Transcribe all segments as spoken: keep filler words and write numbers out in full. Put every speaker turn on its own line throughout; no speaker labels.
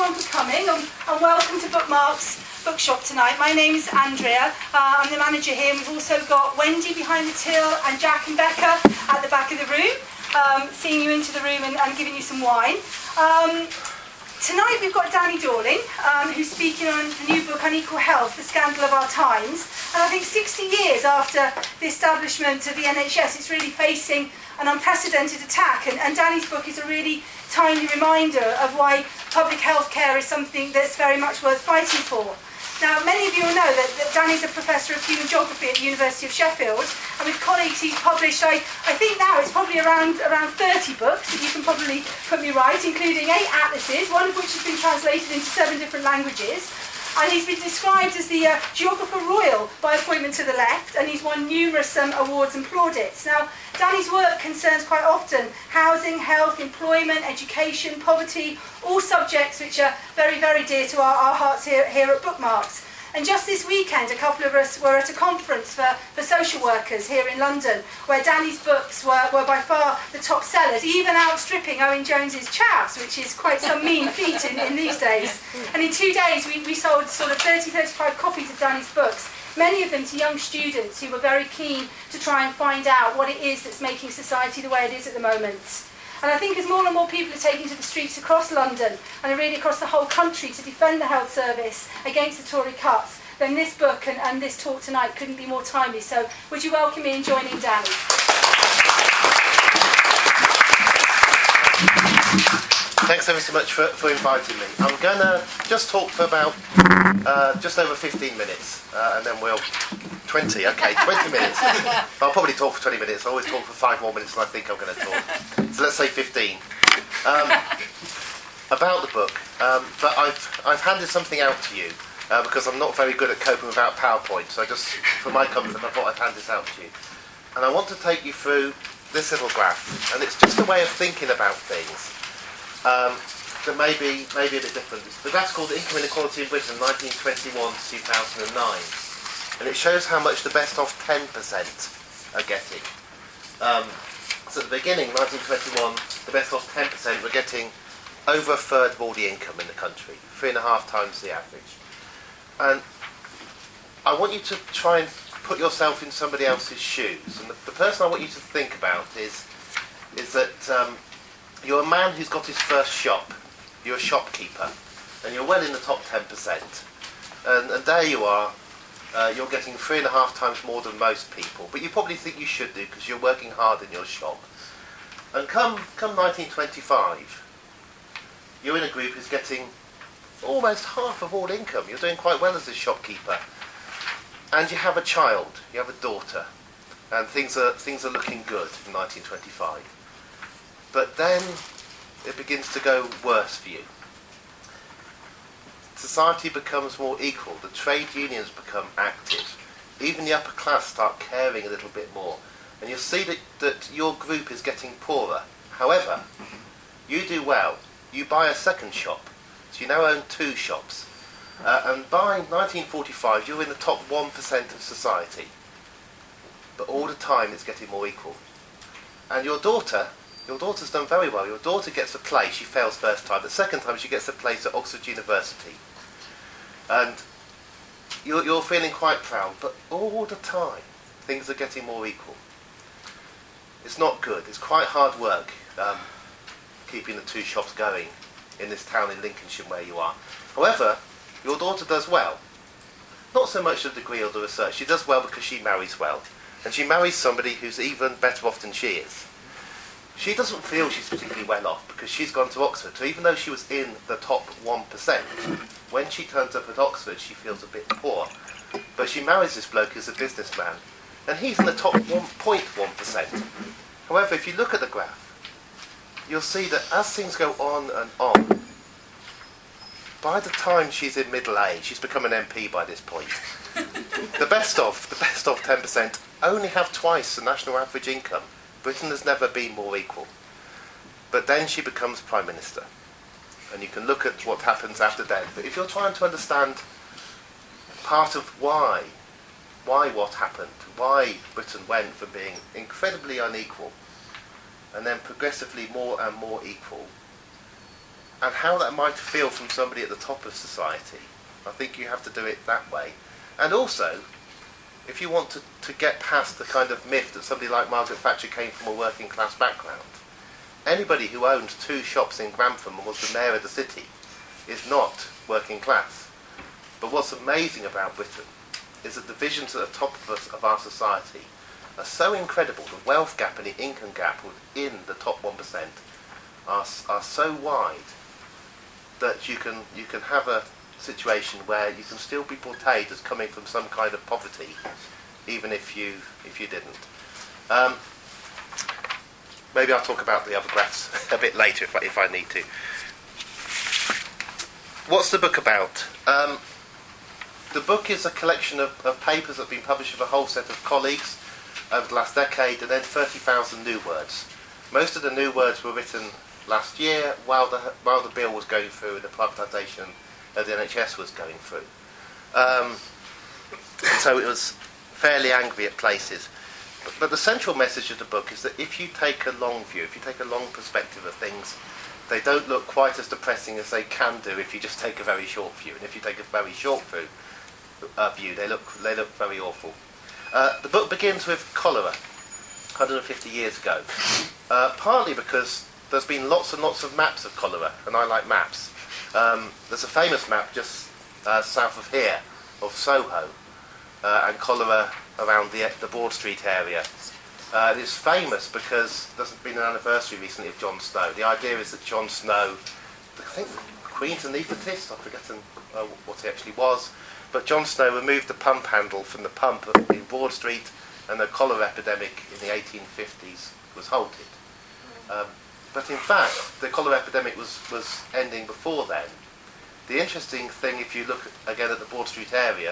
everyone for coming, and, and welcome to Bookmarks Bookshop tonight. My name is Andrea, uh, I'm the manager here, and we've also got Wendy behind the till and Jack and Becca at the back of the room, um, seeing you into the room and, and giving you some wine. Um, Tonight we've got Danny Dorling, um, who's speaking on the new book Unequal Health, The Scandal of Our Times. And I think sixty years after the establishment of the N H S, it's really facing an unprecedented attack. And, and Danny's book is a really timely reminder of why public health care is something that's very much worth fighting for. Now, many of you will know that, that Danny's a professor of human geography at the University of Sheffield, and with colleagues he's published, I, I think now it's probably around, around thirty books, if you can probably put me right, including eight atlases, one of which has been translated into seven different languages. And he's been described as the uh, Geographer Royal by appointment to the left, and he's won numerous um, awards and plaudits. Now, Danny's work concerns quite often housing, health, employment, education, poverty, all subjects which are very, very dear to our, our hearts here, here at Bookmarks. And just this weekend, a couple of us were at a conference for, for social workers here in London, where Danny's books were, were by far the top sellers, even outstripping Owen Jones's Chavs, which is quite some mean feat in, in these days. And in two days, we, we sold sort of thirty, thirty-five copies of Danny's books, many of them to young students who were very keen to try and find out what it is that's making society the way it is at the moment. And I think as more and more people are taking to the streets across London and really across the whole country to defend the health service against the Tory cuts, then this book and, and this talk tonight couldn't be more timely. So would you welcome me in joining Danny?
Thanks ever so much for, for inviting me. I'm going to just talk for about uh, just over fifteen minutes, uh, and then we'll... twenty, okay, twenty minutes. I'll probably talk for twenty minutes. I always talk for five more minutes than I think I'm going to talk. So let's say fifteen. Um, about the book, um, but I've, I've handed something out to you uh, because I'm not very good at coping without PowerPoint, so I just, for my comfort, I thought I'd hand this out to you. And I want to take you through this little graph, and it's just a way of thinking about things um, that may be, may be a bit different. The graph's called Income Inequality in Britain, nineteen twenty-one to two thousand nine. And it shows how much the best of ten percent are getting. Um, so at the beginning, nineteen twenty-one, the best of ten percent were getting over a third of all the income in the country, three and a half times the average. And I want you to try and put yourself in somebody else's shoes. And the, the person I want you to think about is, is that um, you're a man who's got his first shop. You're a shopkeeper. And you're well in the top ten percent. And, and there you are. Uh, you're getting three and a half times more than most people, but you probably think you should do because you're working hard in your shop. And come, come nineteen twenty-five, you're in a group who's getting almost half of all income. You're doing quite well as a shopkeeper, and you have a child, you have a daughter, and things are things are looking good in nineteen twenty-five. But then it begins to go worse for you. Society becomes more equal, the trade unions become active, even the upper class start caring a little bit more, and you'll see that, that your group is getting poorer. However, you do well, you buy a second shop, so you now own two shops, uh, and by nineteen forty-five you're in the top one percent of society, but all the time it's getting more equal. And your daughter, your daughter's done very well. Your daughter gets a place, she fails first time, the second time she gets a place at Oxford University. And you're, you're feeling quite proud, but all the time things are getting more equal. It's not good. It's quite hard work um, keeping the two shops going in this town in Lincolnshire where you are. However, your daughter does well. Not so much the degree or the research. She does well because she marries well. And she marries somebody who's even better off than she is. She doesn't feel she's particularly well off because she's gone to Oxford. So even though she was in the top one percent, when she turns up at Oxford she feels a bit poor. But she marries this bloke who's a businessman, and he's in the top one point one percent. However, if you look at the graph, you'll see that as things go on and on, by the time she's in middle age, she's become an M P by this point, the best of, the best of ten percent only have twice the national average income. Britain has never been more equal. But then she becomes Prime Minister. And you can look at what happens after then. But if you're trying to understand part of why, why what happened, why Britain went from being incredibly unequal and then progressively more and more equal, and how that might feel from somebody at the top of society. I think you have to do it that way. And also, if you want to, to get past the kind of myth that somebody like Margaret Thatcher came from a working class background, anybody who owned two shops in Grantham and was the mayor of the city is not working class. But what's amazing about Britain is that the divisions at the top of, us, of our society are so incredible. The wealth gap and the income gap within the top one percent are, are so wide that you can, you can have a situation where you can still be portrayed as coming from some kind of poverty, even if you if you didn't. Um, maybe I'll talk about the other graphs a bit later if I, if I need to. What's the book about? Um, the book is a collection of, of papers that have been published with a whole set of colleagues over the last decade, and then thirty thousand new words. Most of the new words were written last year while the while the bill was going through and the privatisation of the N H S was going through. Um, so it was fairly angry at places. But, but the central message of the book is that if you take a long view, if you take a long perspective of things, they don't look quite as depressing as they can do if you just take a very short view. And if you take a very short view, uh, view they look they look very awful. Uh, the book begins with cholera, one hundred fifty years ago, uh, partly because there's been lots and lots of maps of cholera, and I like maps. Um, there's a famous map just uh, south of here, of Soho, uh, and cholera around the, the Broad Street area. Uh, it's famous because there's been an anniversary recently of Jon Snow. The idea is that Jon Snow, I think the Queen's anaesthetist, I've forgotten uh, what he actually was, but Jon Snow removed the pump handle from the pump in Broad Street, and the cholera epidemic in the eighteen fifties was halted. Um, But in fact, the cholera epidemic was, was ending before then. The interesting thing, if you look again at the Broad Street area,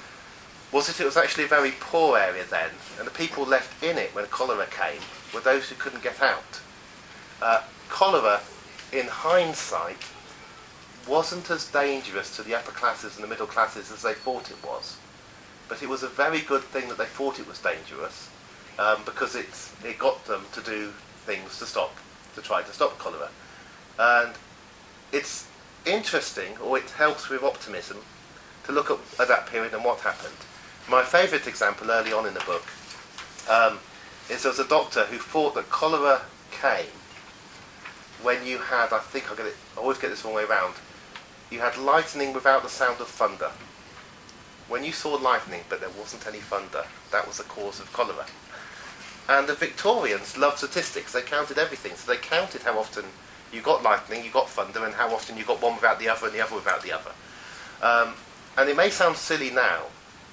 was that it was actually a very poor area then, and the people left in it when cholera came were those who couldn't get out. Uh, cholera, in hindsight, wasn't as dangerous to the upper classes and the middle classes as they thought it was. But it was a very good thing that they thought it was dangerous, um, because it, it got them to do things to stop to try to stop cholera. And it's interesting, or it helps with optimism, to look at, at that period and what happened. My favourite example early on in the book um, is there was a doctor who thought that cholera came when you had, I think I get it, I always get this the wrong way around, you had lightning without the sound of thunder. When you saw lightning but there wasn't any thunder, that was the cause of cholera. And the Victorians loved statistics. They counted everything. So they counted how often you got lightning, you got thunder, and how often you got one without the other and the other without the other. Um, and it may sound silly now,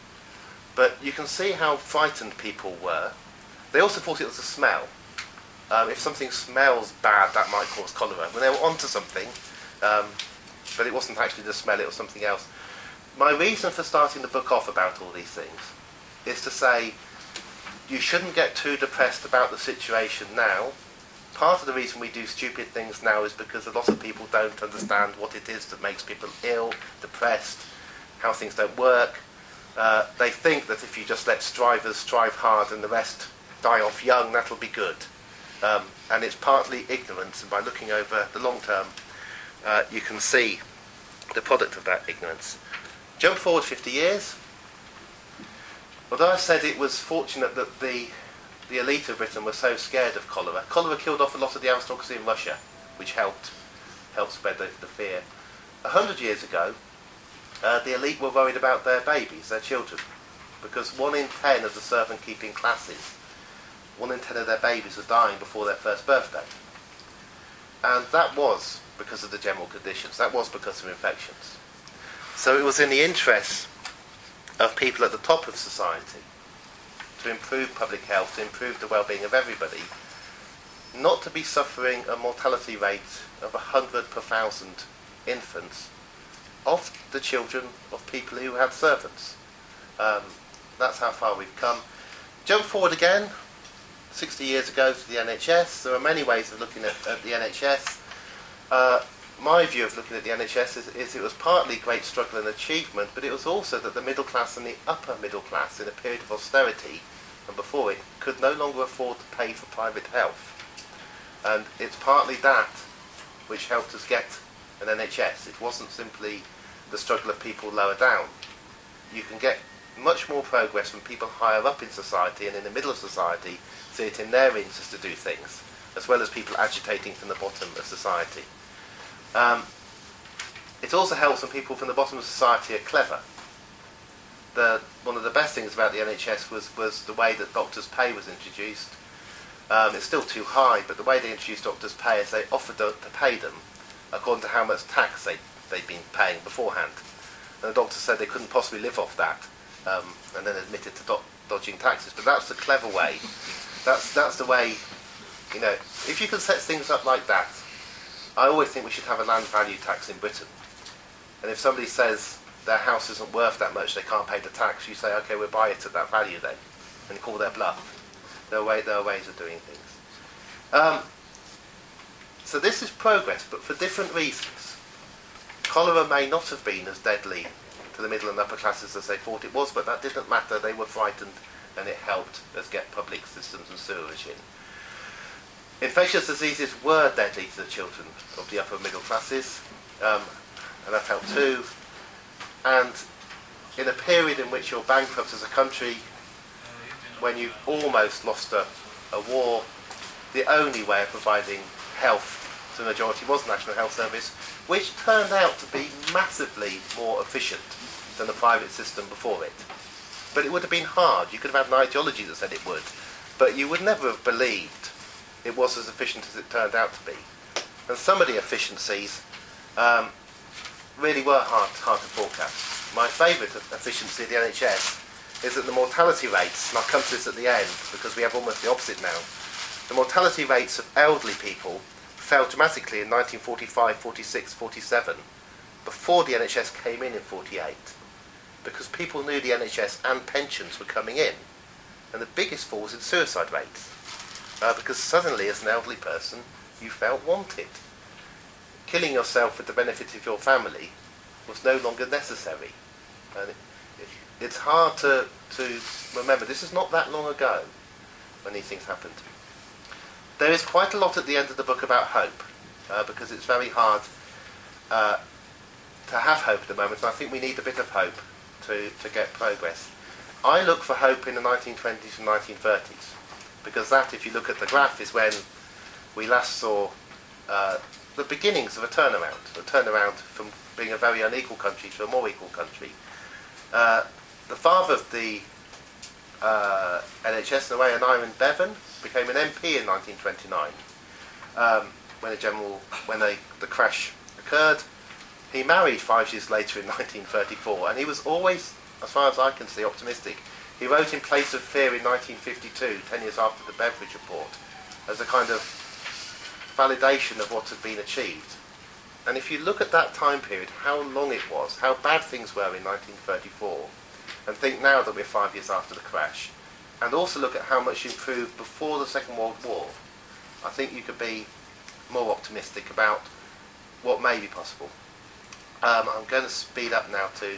but you can see how frightened people were. They also thought it was a smell. Um, if something smells bad, that might cause cholera. When they were onto something, um, but it wasn't actually the smell, it was something else. My reason for starting the book off about all these things is to say, you shouldn't get too depressed about the situation now. Part of the reason we do stupid things now is because a lot of people don't understand what it is that makes people ill, depressed, how things don't work. Uh, they think that if you just let strivers strive hard and the rest die off young, that'll be good. Um, and it's partly ignorance, and by looking over the long term, uh, you can see the product of that ignorance. Jump forward fifty years. Although I said it was fortunate that the, the elite of Britain were so scared of cholera, cholera killed off a lot of the aristocracy in Russia, which helped helped spread the, the fear. A hundred years ago, uh, the elite were worried about their babies, their children, because one in ten of the servant-keeping classes, one in ten of their babies were dying before their first birthday. And that was because of the general conditions, that was because of infections. So it was in the interest of people at the top of society to improve public health, to improve the well-being of everybody, not to be suffering a mortality rate of one hundred per thousand infants of the children of people who had servants. Um, that's how far we've come. Jump forward again, sixty years ago to the N H S. There are many ways of looking at, at the N H S. Uh, My view of looking at the N H S is, is it was partly great struggle and achievement, but it was also that the middle class and the upper middle class in a period of austerity, and before it, could no longer afford to pay for private health. And it's partly that which helped us get an N H S. It wasn't simply the struggle of people lower down. You can get much more progress when people higher up in society and in the middle of society see it in their interest to do things, as well as people agitating from the bottom of society. Um, it also helps when people from the bottom of society are clever. The, one of the best things about the N H S was, was the way that doctors' pay was introduced. Um, it's still too high, but the way they introduced doctors' pay is they offered to, to pay them according to how much tax they, they'd been paying beforehand. And the doctors said they couldn't possibly live off that, um, and then admitted to do- dodging taxes. But that's the clever way. That's, that's the way, you know, if you can set things up like that. I always think we should have a land value tax in Britain. And if somebody says their house isn't worth that much, they can't pay the tax, you say, okay, we'll buy it at that value then, and call their bluff. There are, way, there are ways of doing things. Um, so this is progress, but for different reasons. Cholera may not have been as deadly to the middle and upper classes as they thought it was, but that didn't matter. They were frightened, and it helped us get public systems and sewerage in. Infectious diseases were deadly to the children of the upper middle classes, um, and that helped too. And in a period in which you're bankrupt as a country, when you've almost lost a, a war, the only way of providing health to the majority was the National Health Service, which turned out to be massively more efficient than the private system before it. But it would have been hard. You could have had an ideology that said it would, but you would never have believed it was as efficient as it turned out to be. And some of the efficiencies um, really were hard, hard to forecast. My favourite efficiency of the N H S is that the mortality rates, and I'll come to this at the end because we have almost the opposite now, the mortality rates of elderly people fell dramatically in nineteen forty-five, forty-six, forty-seven, before the N H S came in in forty-eight, because people knew the N H S and pensions were coming in. And the biggest fall was in suicide rates, uh, because suddenly as an elderly person you felt wanted. Killing yourself for the benefit of your family was no longer necessary. And it, it, it's hard to, to remember, this is not that long ago when these things happened. There is quite a lot at the end of the book about hope, uh, because it's very hard uh, to have hope at the moment, and I think we need a bit of hope to, to get progress. I look for hope in the nineteen twenties and nineteen thirties, because that, if you look at the graph, is when we last saw uh, the beginnings of a turnaround, a turnaround from being a very unequal country to a more equal country. Uh, the father of the uh, N H S, in a way, Aneurin Bevan, became an M P in nineteen twenty-nine, um, when, a general, when a, the crash occurred. He married five years later in nineteen thirty-four, and he was always, as far as I can see, optimistic. He wrote In Place of Fear in nineteen fifty-two, ten years after the Beveridge Report, as a kind of validation of what had been achieved. And if you look at that time period, how long it was, how bad things were in nineteen thirty-four, and think now that we're five years after the crash, and also look at how much improved before the Second World War, I think you could be more optimistic about what may be possible. Um, I'm going to speed up now to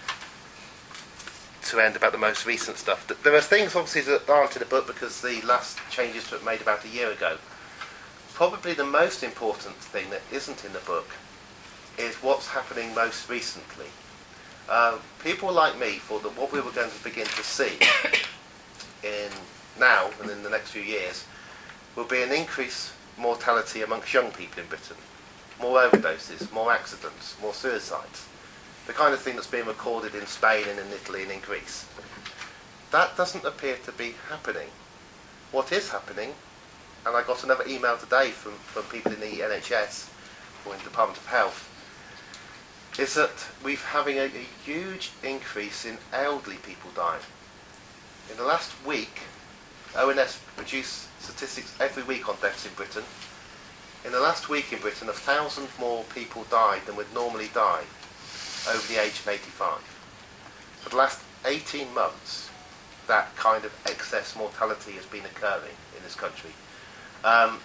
to end about the most recent stuff. There are things obviously that aren't in the book because the last changes to it made about a year ago. Probably the most important thing that isn't in the book is what's happening most recently. Uh, people like me thought that what we were going to begin to see in now and in the next few years will be an increased mortality amongst young people in Britain. More overdoses, more accidents, more suicides. The kind of thing that's being recorded in Spain and in Italy and in Greece. That doesn't appear to be happening. What is happening, and I got another email today from, from people in the N H S or in the Department of Health, is that we're having a, a huge increase in elderly people dying. In the last week, O N S produce statistics every week on deaths in Britain. In the last week in Britain, a thousand more people died than would normally die over the age of eighty-five. For the last eighteen months, that kind of excess mortality has been occurring in this country. Um,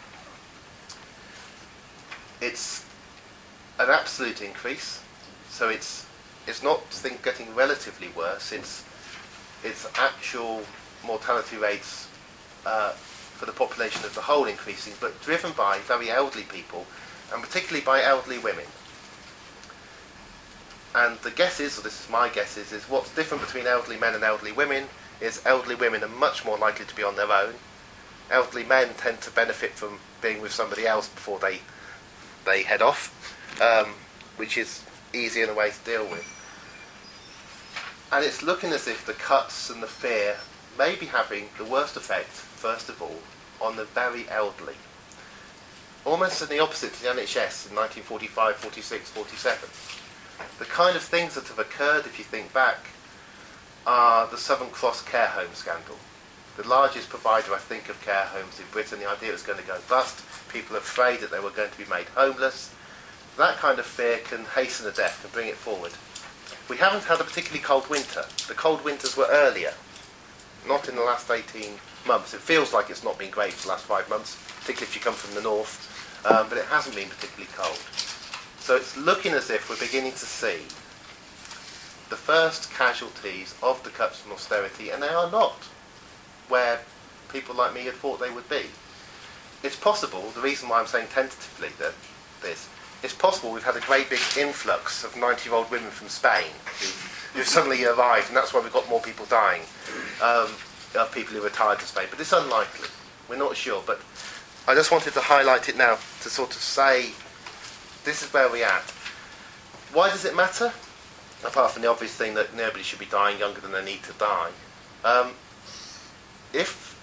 it's an absolute increase, so it's it's not think getting relatively worse. It's it's actual mortality rates uh, for the population as a whole increasing, but driven by very elderly people, and particularly by elderly women. and the guess is, or this is my guess is, is what's different between elderly men and elderly women is elderly women are much more likely to be on their own. Elderly men tend to benefit from being with somebody else before they they head off, um, which is easier in a way to deal with. And it's looking as if the cuts and the fear may be having the worst effect, first of all, on the very elderly. Almost in the opposite to the N H S in nineteen forty-five, forty-six, forty-seven. The kind of things that have occurred, if you think back, are the Southern Cross care home scandal. The largest provider, I think, of care homes in Britain. The idea was going to go bust. People are afraid that they were going to be made homeless. That kind of fear can hasten a death, can bring it forward. We haven't had a particularly cold winter. The cold winters were earlier, not in the last eighteen months. It feels like it's not been great for the last five months, particularly if you come from the north, um, but it hasn't been particularly cold. So it's looking as if we're beginning to see the first casualties of the cuts from austerity, and they are not where people like me had thought they would be. It's possible, the reason why I'm saying tentatively that this, it's possible we've had a great big influx of ninety-year-old women from Spain who've, who've suddenly arrived, and that's why we've got more people dying, um, of people who retired to Spain. But it's unlikely. We're not sure. But I just wanted to highlight it now to sort of say this is where we're at. Why does it matter? Apart from the obvious thing that nobody should be dying younger than they need to die. Um, if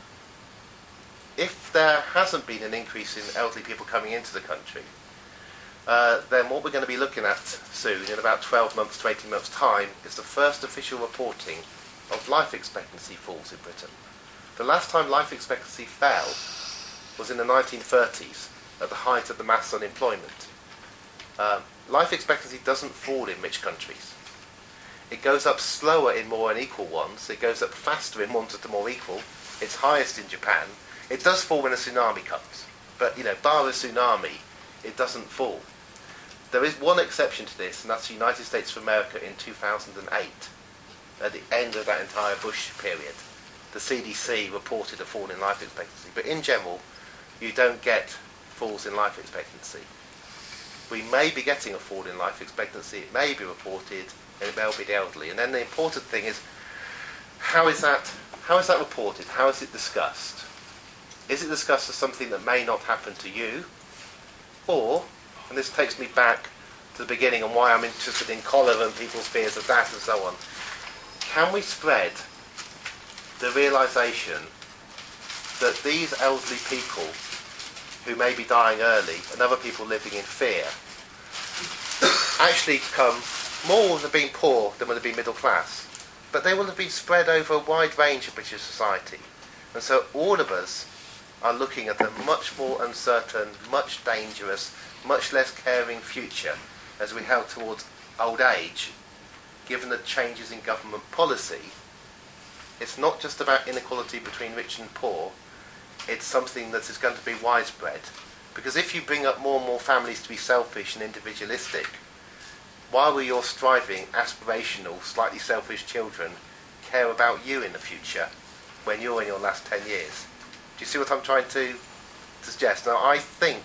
if there hasn't been an increase in elderly people coming into the country, uh, then what we're going to be looking at soon, in about twelve months to eighteen months' time, is the first official reporting of life expectancy falls in Britain. The last time life expectancy fell was in the nineteen thirties, at the height of the mass unemployment. Um, life expectancy doesn't fall in rich countries. It goes up slower in more unequal ones. It goes up faster in ones that are more equal. It's highest in Japan. It does fall when a tsunami comes. But, you know, bar a tsunami, it doesn't fall. There is one exception to this, and that's the United States of America in two thousand eight. At the end of that entire Bush period, the C D C reported a fall in life expectancy. But in general, you don't get falls in life expectancy. We may be getting a fall in life expectancy. It may be reported, and it may be the elderly. And then the important thing is, how is that, how is that reported? How is it discussed? Is it discussed as something that may not happen to you? Or, and this takes me back to the beginning and why I'm interested in cholera and people's fears of that and so on, can we spread the realisation that these elderly people who may be dying early and other people living in fear actually come, more will have been poor than will have been middle class, but they will have been spread over a wide range of British society. And so all of us are looking at a much more uncertain, much dangerous, much less caring future as we head towards old age, given the changes in government policy. It's not just about inequality between rich and poor, it's something that is going to be widespread. Because if you bring up more and more families to be selfish and individualistic, why will your striving, aspirational, slightly selfish children care about you in the future when you're in your last ten years? Do you see what I'm trying to suggest? Now, I think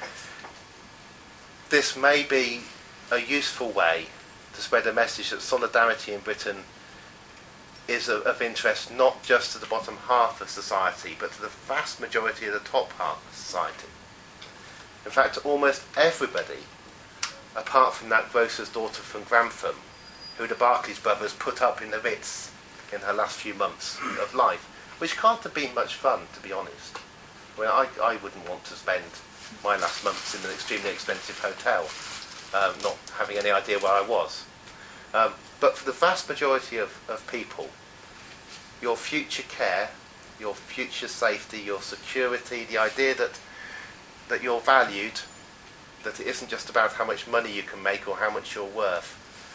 this may be a useful way to spread a message that solidarity in Britain is of, of interest not just to the bottom half of society, but to the vast majority of the top half of society. In fact, almost everybody, apart from that grocer's daughter from Grantham, who the Barclays brothers put up in the Ritz in her last few months of life, which can't have been much fun, to be honest. Well, I, I wouldn't want to spend my last months in an extremely expensive hotel, um, not having any idea where I was. Um, but for the vast majority of, of people, your future care, your future safety, your security, the idea that that you're valued, that it isn't just about how much money you can make or how much you're worth.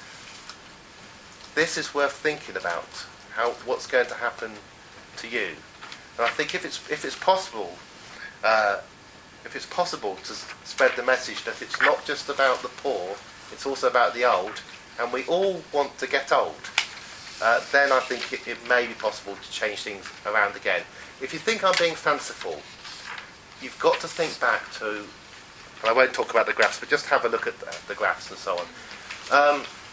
This is worth thinking about, how what's going to happen to you. And I think if it's if it's possible, uh, if it's possible to spread the message that it's not just about the poor, it's also about the old, and we all want to get old, uh, then I think it, it may be possible to change things around again. If you think I'm being fanciful, you've got to think back to, and I won't talk about the graphs, but just have a look at the, the graphs and so on. Um,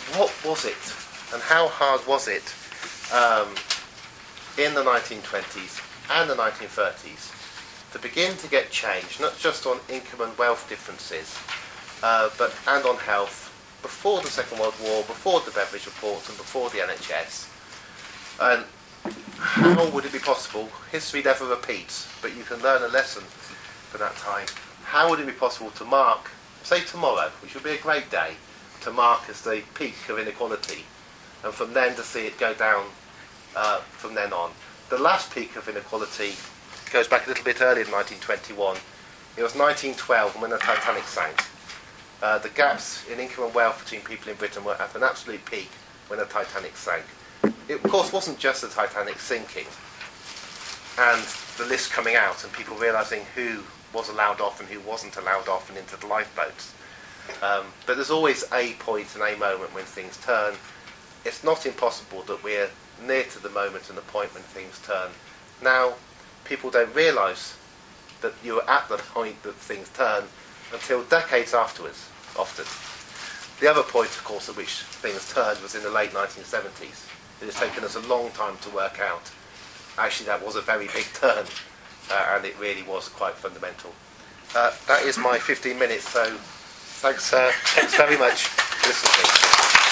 what was it and how hard was it um, in the nineteen twenties and the nineteen thirties to begin to get change, not just on income and wealth differences, uh, but and on health, before the Second World War, before the Beveridge Report and before the N H S. And how would it be possible? History never repeats, but you can learn a lesson from that time. How would it be possible to mark, say tomorrow, which would be a great day, to mark as the peak of inequality, and from then to see it go down uh, from then on? The last peak of inequality goes back a little bit earlier than nineteen twenty-one. It was nineteen twelve when the Titanic sank. Uh, the gaps in income and wealth between people in Britain were at an absolute peak when the Titanic sank. It, of course, wasn't just the Titanic sinking and the list coming out and people realising who was allowed off and who wasn't allowed off and into the lifeboats. Um, but there's always a point and a moment when things turn. It's not impossible that we're near to the moment and the point when things turn. Now, people don't realise that you're at the point that things turn until decades afterwards, often. The other point, of course, at which things turned was in the late nineteen seventies. It has taken us a long time to work out. Actually, that was a very big turn, uh, and it really was quite fundamental. Uh, that is my fifteen minutes, so thanks, uh, thanks very much for listening.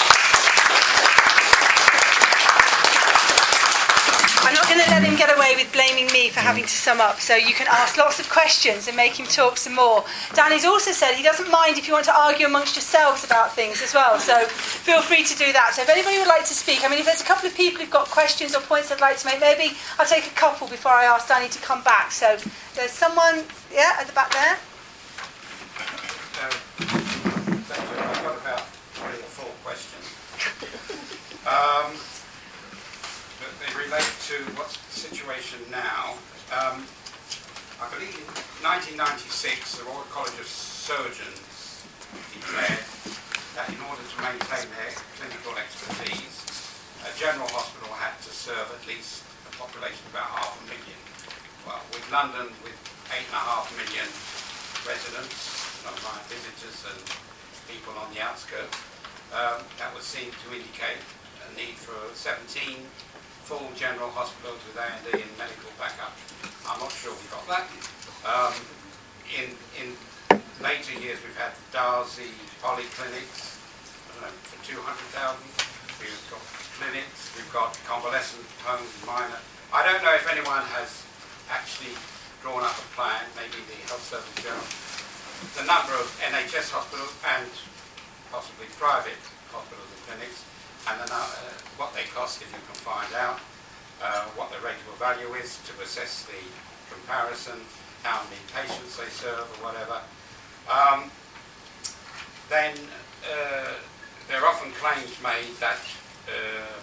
I'm not going to let him get away with blaming me for having to sum up, so you can ask lots of questions and make him talk some more. Danny's also said he doesn't mind if you want to argue amongst yourselves about things as well, so feel free to do that. So if anybody would like to speak, I mean, if there's a couple of people who've got questions or points I'd like to make, maybe I'll take a couple before I ask Danny to come back. So there's someone, yeah, at the back there.
Uh, thank you. I've got about three or four questions. Um, They relate to what's the situation now. Um, I believe in nineteen ninety-six, the Royal College of Surgeons declared that in order to maintain their clinical expertise, a general hospital had to serve at least a population of about half a million. Well, with London, with eight and a half million residents, non-mind visitors and people on the outskirts, um, that would seem to indicate a need for seventeen full general hospitals with A and E and medical backup. I'm not sure we got that. Um, in in later years, we've had Darcy polyclinics, I don't know, for two hundred thousand. We've got clinics, we've got convalescent homes, minor. I don't know if anyone has actually drawn up a plan, maybe the Health Service General. The number of N H S hospitals and possibly private hospitals and clinics, and then, uh, what they cost, if you can find out, uh, what the rateable value is to assess the comparison, how many patients they serve or whatever. Um, then uh, there are often claims made that uh,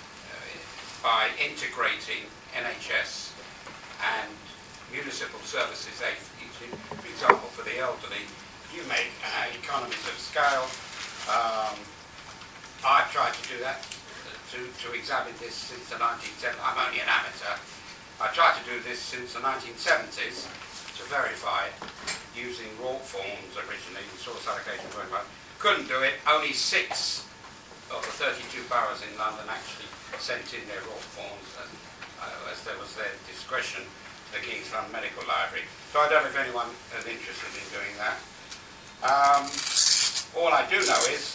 by integrating N H S and municipal services, they, for example, for the elderly, you make uh, economies of scale. Um, I've tried to do that, to, to examine this since the nineteen seventies. I'm only an amateur. I tried to do this since the nineteen seventies to verify using raw forms originally, source allocation very much. Couldn't do it. Only six of the thirty-two boroughs in London actually sent in their raw forms, and, uh, as there was their discretion, the King's London Medical Library. So I don't know if anyone is interested in doing that. Um, all I do know is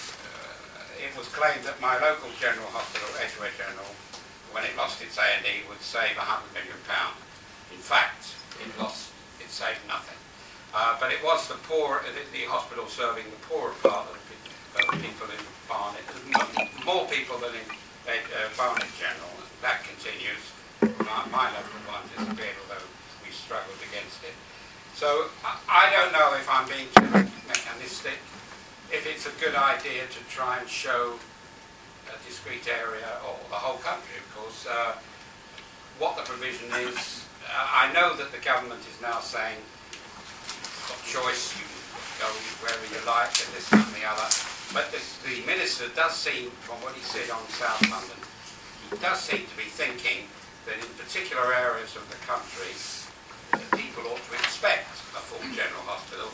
it was claimed that my local general hospital, Edgware General, when it lost its A and E, would save one hundred million pounds. In fact, it lost, it saved nothing. Uh, but it was the poor, the, the hospital serving the poorer part of the, of the people in Barnet, more people than in uh, Barnet General. That continues. My, my local one disappeared, although we struggled against it. So I, I don't know if I'm being too mechanistic, if it's a good idea to try and show a discrete area or the whole country, of course, uh, what the provision is. Uh, I know that the government is now saying, you've got choice, you can go wherever you like, and this, that and the other. But the, the Minister does seem, from what he said on South London, he does seem to be thinking that in particular areas of the country, people ought to expect a full general hospital.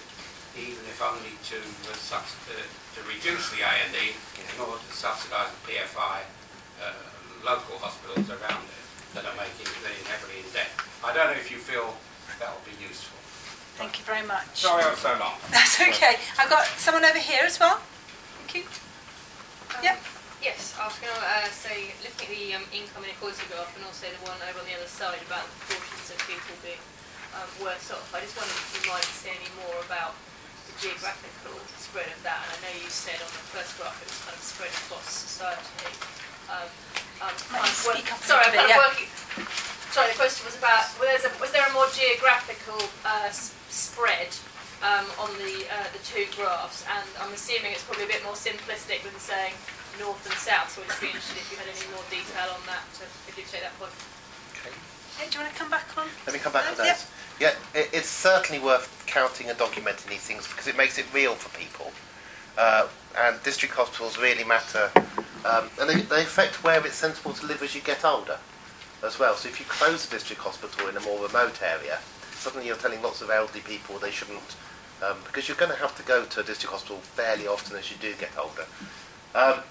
even if only to, uh, subs uh, to reduce the A and E in order to subsidise the P F I uh, local hospitals around it that are making it heavily in debt. I don't know if you feel that will be useful.
Thank you very much.
Sorry I was so long.
That's okay. I've got someone over here as well. Thank you.
Um,
Yep.
Yes, I was going to uh, say, looking at the um, income inequality graph and also the one over on the other side about the proportions of people being um, worse off, I just wondered if you might say any more about the geographical spread of that. And I know you said on the first graph it was kind of spread across society. Um, um,
Might
kind
you
of work-
speak up a
sorry, I'm
little
kind
bit,
of
yeah.
working. Sorry, the question was about was there a, was there a more geographical uh, s- spread um, on the uh, the two graphs? And I'm assuming it's probably a bit more simplistic than saying north and south. So I'd just be interested if you had any more detail on that to, if you take that point.
Okay.
Yeah, do you want to come back on?
Let me come back to
Yep.
those. Yeah, it, it's certainly worth counting and documenting these things because it makes it real for people. Uh, and district hospitals really matter. Um, and they, they affect where it's sensible to live as you get older as well. So if you close a district hospital in a more remote area, suddenly you're telling lots of elderly people they shouldn't, um, because you're going to have to go to a district hospital fairly often as you do get older. Um,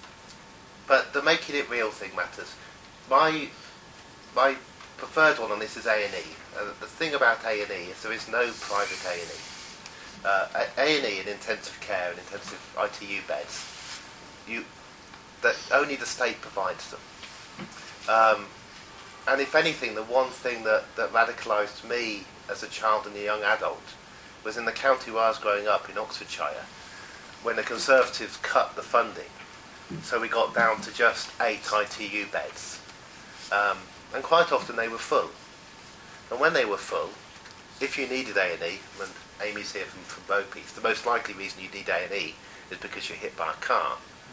but the making it real thing matters. My, my preferred one on this is A and E. Uh, the thing about A and E is there is no private A and E. Uh, A and E in intensive care and intensive I T U beds, you, that only the state provides them. Um, and if anything, the one thing that, that radicalised me as a child and a young adult was in the county where I was growing up in Oxfordshire, when the Conservatives cut the funding. So we got down to just eight I T U beds. Um, and quite often they were full. And when they were full, if you needed A and E, and Amy's here from, from Bo Peace, the most likely reason you need A and E is because you're hit by a car.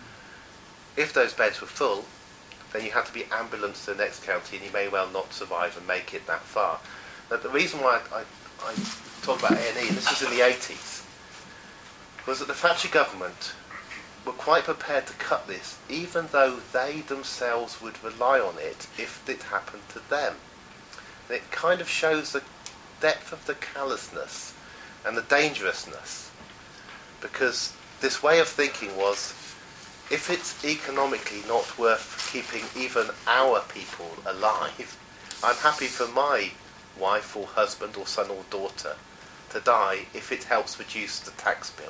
If those beds were full, then you had to be ambulanced to the next county and you may well not survive and make it that far. But the reason why I, I, I talk about A and E, and this was in the eighties, was that the Thatcher government were quite prepared to cut this, even though they themselves would rely on it if it happened to them. And it kind of shows the depth of the callousness and the dangerousness, because this way of thinking was, if it's economically not worth keeping even our people alive, I'm happy for my wife or husband or son or daughter to die if it helps reduce the tax bill.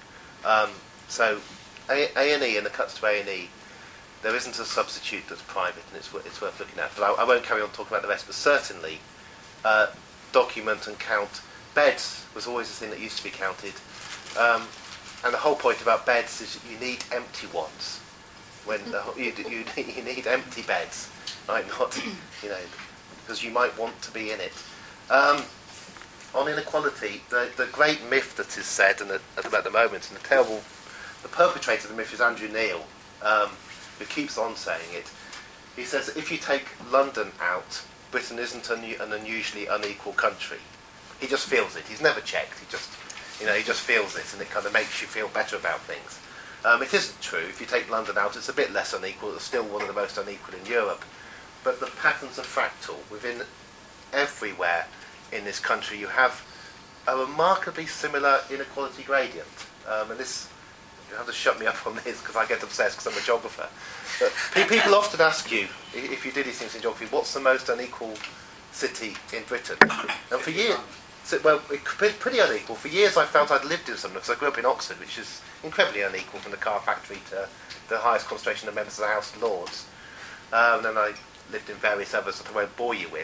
Um, so A and E and the cuts to A and E, there isn't a substitute that's private, and it's, it's worth looking at. But I, I won't carry on talking about the rest, but certainly uh, document and count. Beds was always a thing that used to be counted. Um, and the whole point about beds is you need empty ones. When the, you, you, you need empty beds, right? Not, you know, because you might want to be in it. Um, on inequality, the, the great myth that is said and at, at the moment, and the terrible, the perpetrator of the myth is Andrew Neil, um, who keeps on saying it. He says that if you take London out, Britain isn't an, an unusually unequal country. He just feels it. He's never checked. He just, you know, he just feels it, and it kind of makes you feel better about things. Um, it isn't true. If you take London out, it's a bit less unequal. It's still one of the most unequal in Europe. But the patterns are fractal. Within everywhere in this country, you have a remarkably similar inequality gradient. Um, and this, you have to shut me up on this because I get obsessed because I'm a geographer. But pe- people often ask you, if you do these things in geography, what's the most unequal city in Britain? And for years, so, well, it's pretty unequal. For years I felt I'd lived in something, because I grew up in Oxford, which is incredibly unequal, from the car factory to the highest concentration of members of the House of Lords. Um, and I lived in various others that I won't bore you with.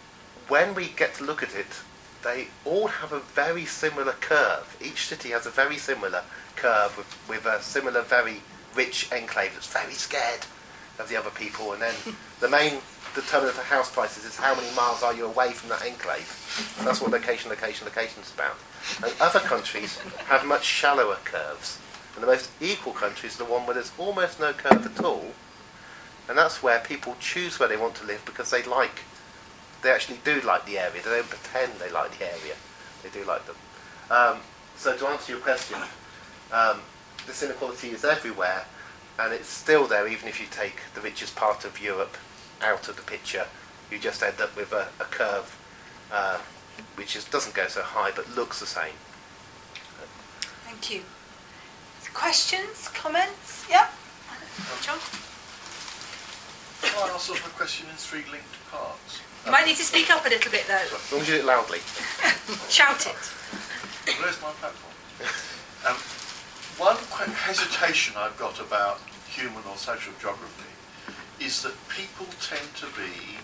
When we get to look at it, they all have a very similar curve. Each city has a very similar curve with, with a similar, very rich enclave that's very scared of the other people. And then the main determinant of house prices is how many miles are you away from that enclave. And that's what location, location, location is about. And other countries have much shallower curves. And the most equal country is the one where there's almost no curve at all. And that's where people choose where they want to live because they like, they actually do like the area. They don't pretend they like the area. They do like them. Um, so to answer your question, um, this inequality is everywhere, and it's still there even if you take the richest part of Europe out of the picture. You just end up with a, a curve uh, which is, doesn't go so high but looks the same.
Thank you. Questions, comments? Yeah? John?
Well, I'll sort of a question in three linked parts.
You might need to speak up a little bit though.
As long as you do it loudly.
Shout it.
Where's my platform? Um, one qu- hesitation I've got about human or social geography is that people tend to be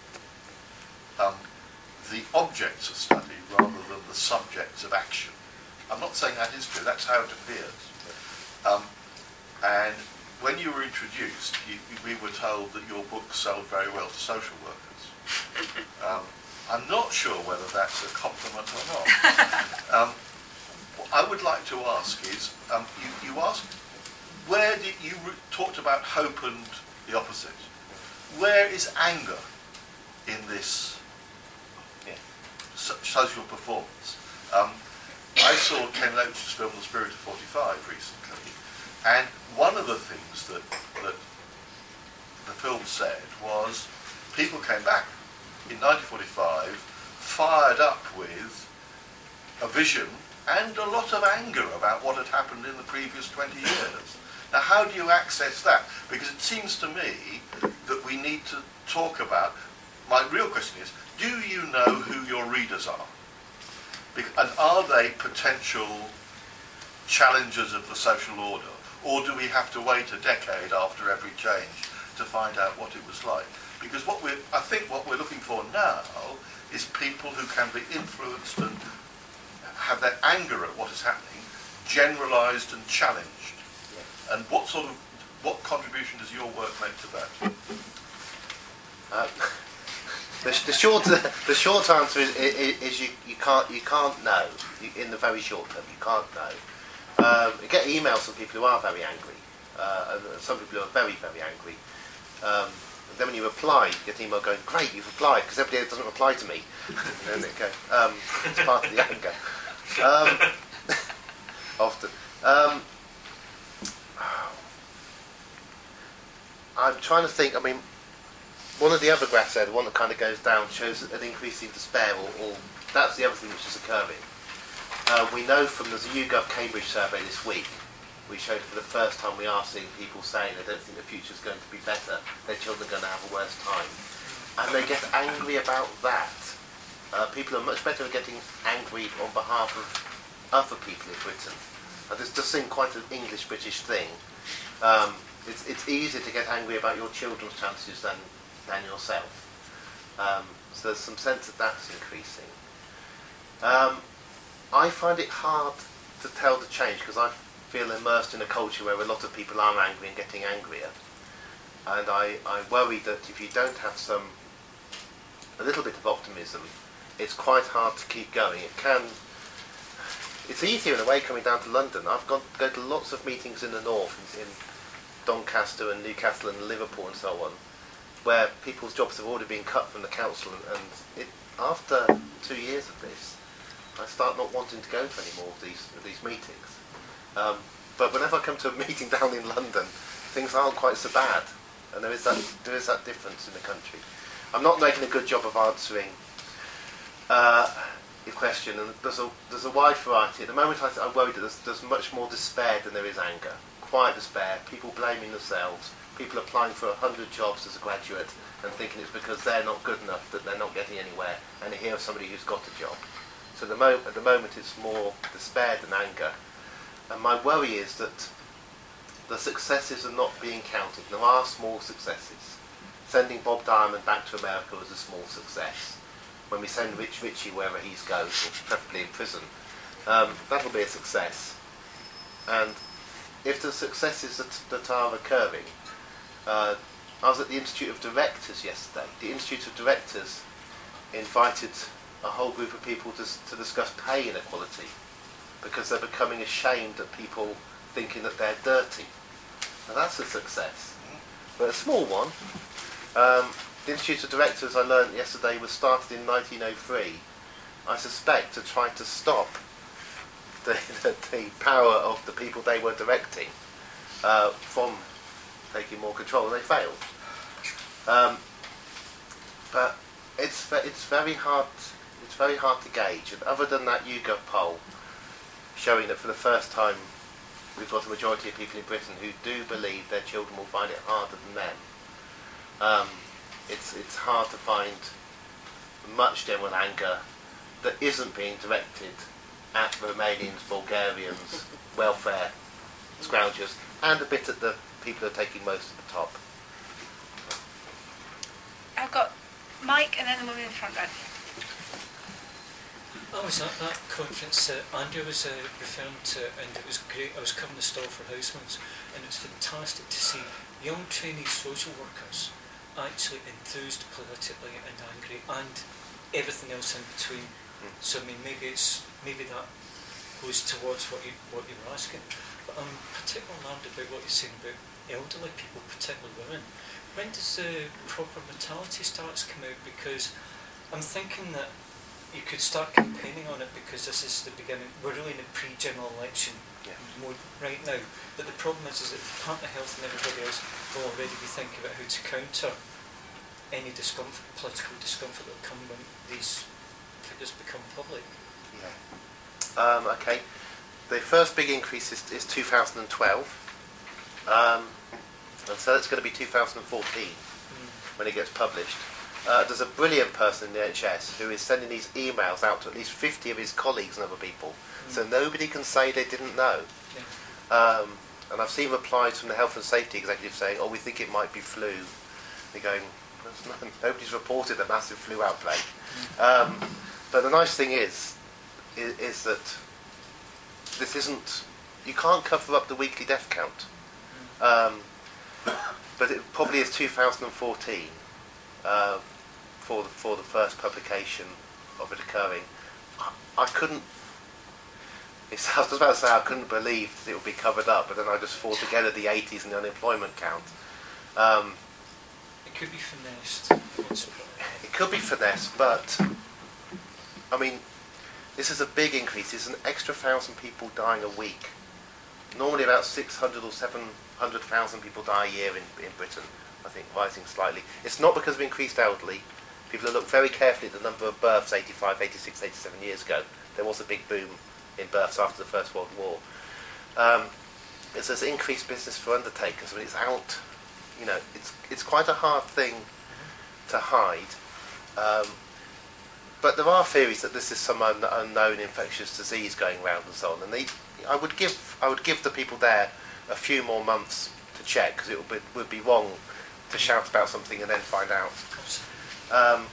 um, the objects of study rather than the subjects of action. I'm not saying that is true, that's how it appears. Um, and when you were introduced, you, we were told that your book sold very well to social workers. Um, I'm not sure whether that's a compliment or not. Um, what I would like to ask is, um, you, you asked, where did you re- talked about hope and the opposite. Where is anger in this yeah, so- social performance? Um, I saw Ken Loach's film The Spirit of forty-five recently, and one of the things that, that the film said was people came back in nineteen forty-five fired up with a vision and a lot of anger about what had happened in the previous twenty years. Now, how do you access that? Because it seems to me that we need to talk about, my real question is, do you know who your readers are? Bec- and are they potential challengers of the social order? Or do we have to wait a decade after every change to find out what it was like? Because what we're, I think what we're looking for now is people who can be influenced and have their anger at what is happening generalised and challenged. And what sort of, what contribution does your work make to that?
Uh, the, the short, the short answer is, is, is you, you can't, you can't know. You, in the very short term, you can't know. Um, you get emails from people who are very angry. Uh, and some people who are very, very angry. Um, and then when you reply, you get an email going, "Great, you've replied," because everybody else doesn't reply to me. And then it goes, um, it's part of the anger. Um, often. Um, I'm trying to think, I mean, one of the other graphs there, the one that kind of goes down, shows an increasing despair, or, or that's the other thing which is occurring. Uh, we know from the YouGov Cambridge survey this week, we showed for the first time we are seeing people saying they don't think the future is going to be better, their children are going to have a worse time. And they get angry about that. Uh, people are much better at getting angry on behalf of other people in Britain. And this does seem quite an English-British thing. Um, it's, it's easier to get angry about your children's chances than, than yourself. Um, so there's some sense that that's increasing. Um, I find it hard to tell the change because I feel immersed in a culture where a lot of people are angry and getting angrier. And I, I worry that if you don't have some, a little bit of optimism, it's quite hard to keep going. It can, it's easier in a way coming down to London. I've gone go to lots of meetings in the north, in, in Doncaster and Newcastle and Liverpool and so on, where people's jobs have already been cut from the council, and, and it, after two years of this, I start not wanting to go to any more of these of these meetings. Um, but whenever I come to a meeting down in London, things aren't quite so bad, and there is that there is that difference in the country. I'm not making a good job of answering uh, your question, and there's a there's a wide variety. At the moment, I, I worry that there's, there's much more despair than there is anger. Quiet despair, people blaming themselves, people applying for a hundred jobs as a graduate and thinking it's because they're not good enough that they're not getting anywhere, and they hear of somebody who's got a job. So the mo- at the moment it's more despair than anger. And my worry is that the successes are not being counted. There are small successes. Sending Bob Diamond back to America was a small success. When we send Rich Ritchie wherever he goes, or preferably in prison, um, that'll be a success. And if the successes that, that are occurring, uh, I was at the Institute of Directors yesterday. The Institute of Directors invited a whole group of people to, to discuss pay inequality because they're becoming ashamed of people thinking that they're dirty. Now that's a success, but a small one. Um, the Institute of Directors, I learned yesterday, was started in nineteen oh three, I suspect, to try to stop the, the, the power of the people they were directing uh, from taking more control, and they failed. Um, but it's it's very hard it's very hard to gauge. And other than that YouGov poll, showing that for the first time we've got a majority of people in Britain who do believe their children will find it harder than them. Um, it's, it's hard to find much general anger that isn't being directed at Romanians, Bulgarians, welfare scroungers, and a bit at the people who are taking most of the top.
I've got Mike and then the woman in the front row.
I was at that conference that Andrea was uh, referring to, and it was great. I was covering the stall for Households, and it was fantastic to see young trainee social workers actually enthused politically and angry, and everything else in between. Mm. So I mean, maybe it's maybe that goes towards what you what you were asking. But I'm particularly alarmed about what you're saying about elderly people, particularly women. When does the proper mortality stats come out? Because I'm thinking that you could start campaigning on it, because this is the beginning. We're really in a pre-general election
yeah.
mode right now. But the problem is, is that the Department of Health and everybody else will already be thinking about how to counter any discomfort, political discomfort that will come when these figures become public.
Yeah. Um, okay. The first big increase is, is two thousand twelve. Um, and so it's going to be two thousand fourteen mm. when it gets published. Uh, there's a brilliant person in the N H S who is sending these emails out to at least fifty of his colleagues and other people, mm. so nobody can say they didn't know. Yeah. Um, and I've seen replies from the health and safety executive saying, "Oh, we think it might be flu." They're going, no, "Nobody's reported a massive flu outbreak." Mm. Um, but the nice thing is, is, is that this isn't. You can't cover up the weekly death count. Um, but it probably is two thousand fourteen. Uh, for the, for the first publication of it occurring. I, I couldn't, it's, I was about to say I couldn't believe that it would be covered up, but then I just thought together the eighties and the unemployment count. Um,
it could be finessed.
It could be finessed, but I mean, this is a big increase. It's an extra thousand people dying a week. Normally about six hundred or seven hundred thousand people die a year in, in Britain. I think rising slightly. It's not because of increased elderly. People have looked very carefully at the number of births eighty-five, eighty-six, eighty-seven years ago. There was a big boom in births after the First World War. Um, it's this increased business for undertakers. I mean, it's out, you know, it's it's quite a hard thing to hide. Um, but there are theories that this is some un- unknown infectious disease going around and so on. And they, I would give I would give the people there a few more months to check, because it would be, would be wrong to shout about something and then find out. Um,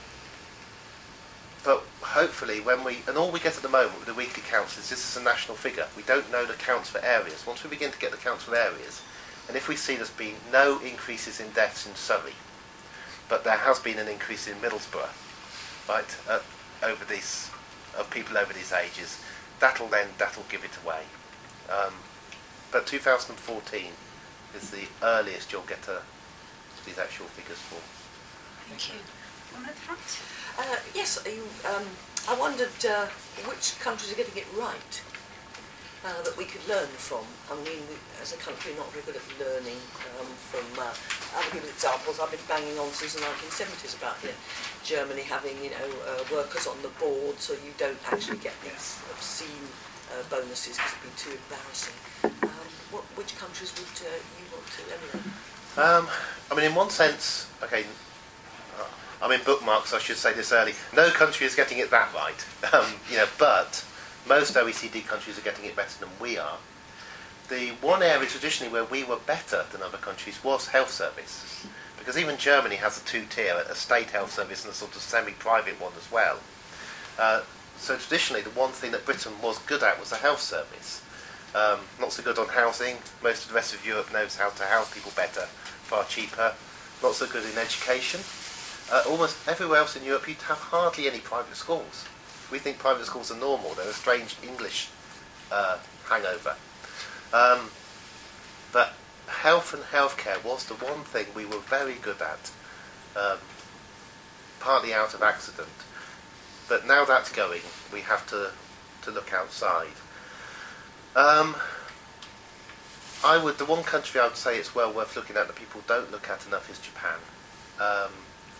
but hopefully when we, and all we get at the moment with the weekly counts is this is a national figure. We don't know the counts for areas. Once we begin to get the counts for areas, and if we see there's been no increases in deaths in Surrey, but there has been an increase in Middlesbrough, right, uh, over these, of people over these ages, that'll then, that'll give it away. Um, but two thousand fourteen is the earliest you'll get a these actual figures for.
Thank you. One at the front.
Uh, yes, you, um, I wondered uh, which countries are getting it right uh, that we could learn from. I mean, we, as a country, not very good at learning um, from uh, other people's examples. I've been banging on since the nineteen seventies about you know, Germany having you know uh, workers on the board, so you don't actually get these obscene uh, bonuses because it'd be too embarrassing. Um, what, which countries would uh, you want to emulate?
Um, I mean, in one sense, okay, uh, I'm in bookmarks, so I should say this early. No country is getting it that right, um, you know, but most O E C D countries are getting it better than we are. The one area traditionally where we were better than other countries was health service, because even Germany has a two-tier, a state health service and a sort of semi-private one as well. Uh, so traditionally, the one thing that Britain was good at was the health service. Um, not so good on housing. Most of the rest of Europe knows how to house people better, far cheaper. Not so good in education. Uh, almost everywhere else in Europe, you'd have hardly any private schools. We think private schools are normal. They're a strange English uh, hangover. Um, but health and healthcare was the one thing we were very good at, um, partly out of accident. But now that's going, we have to, to look outside. Um, I would, the one country I would say it's well worth looking at that people don't look at enough is Japan. Um,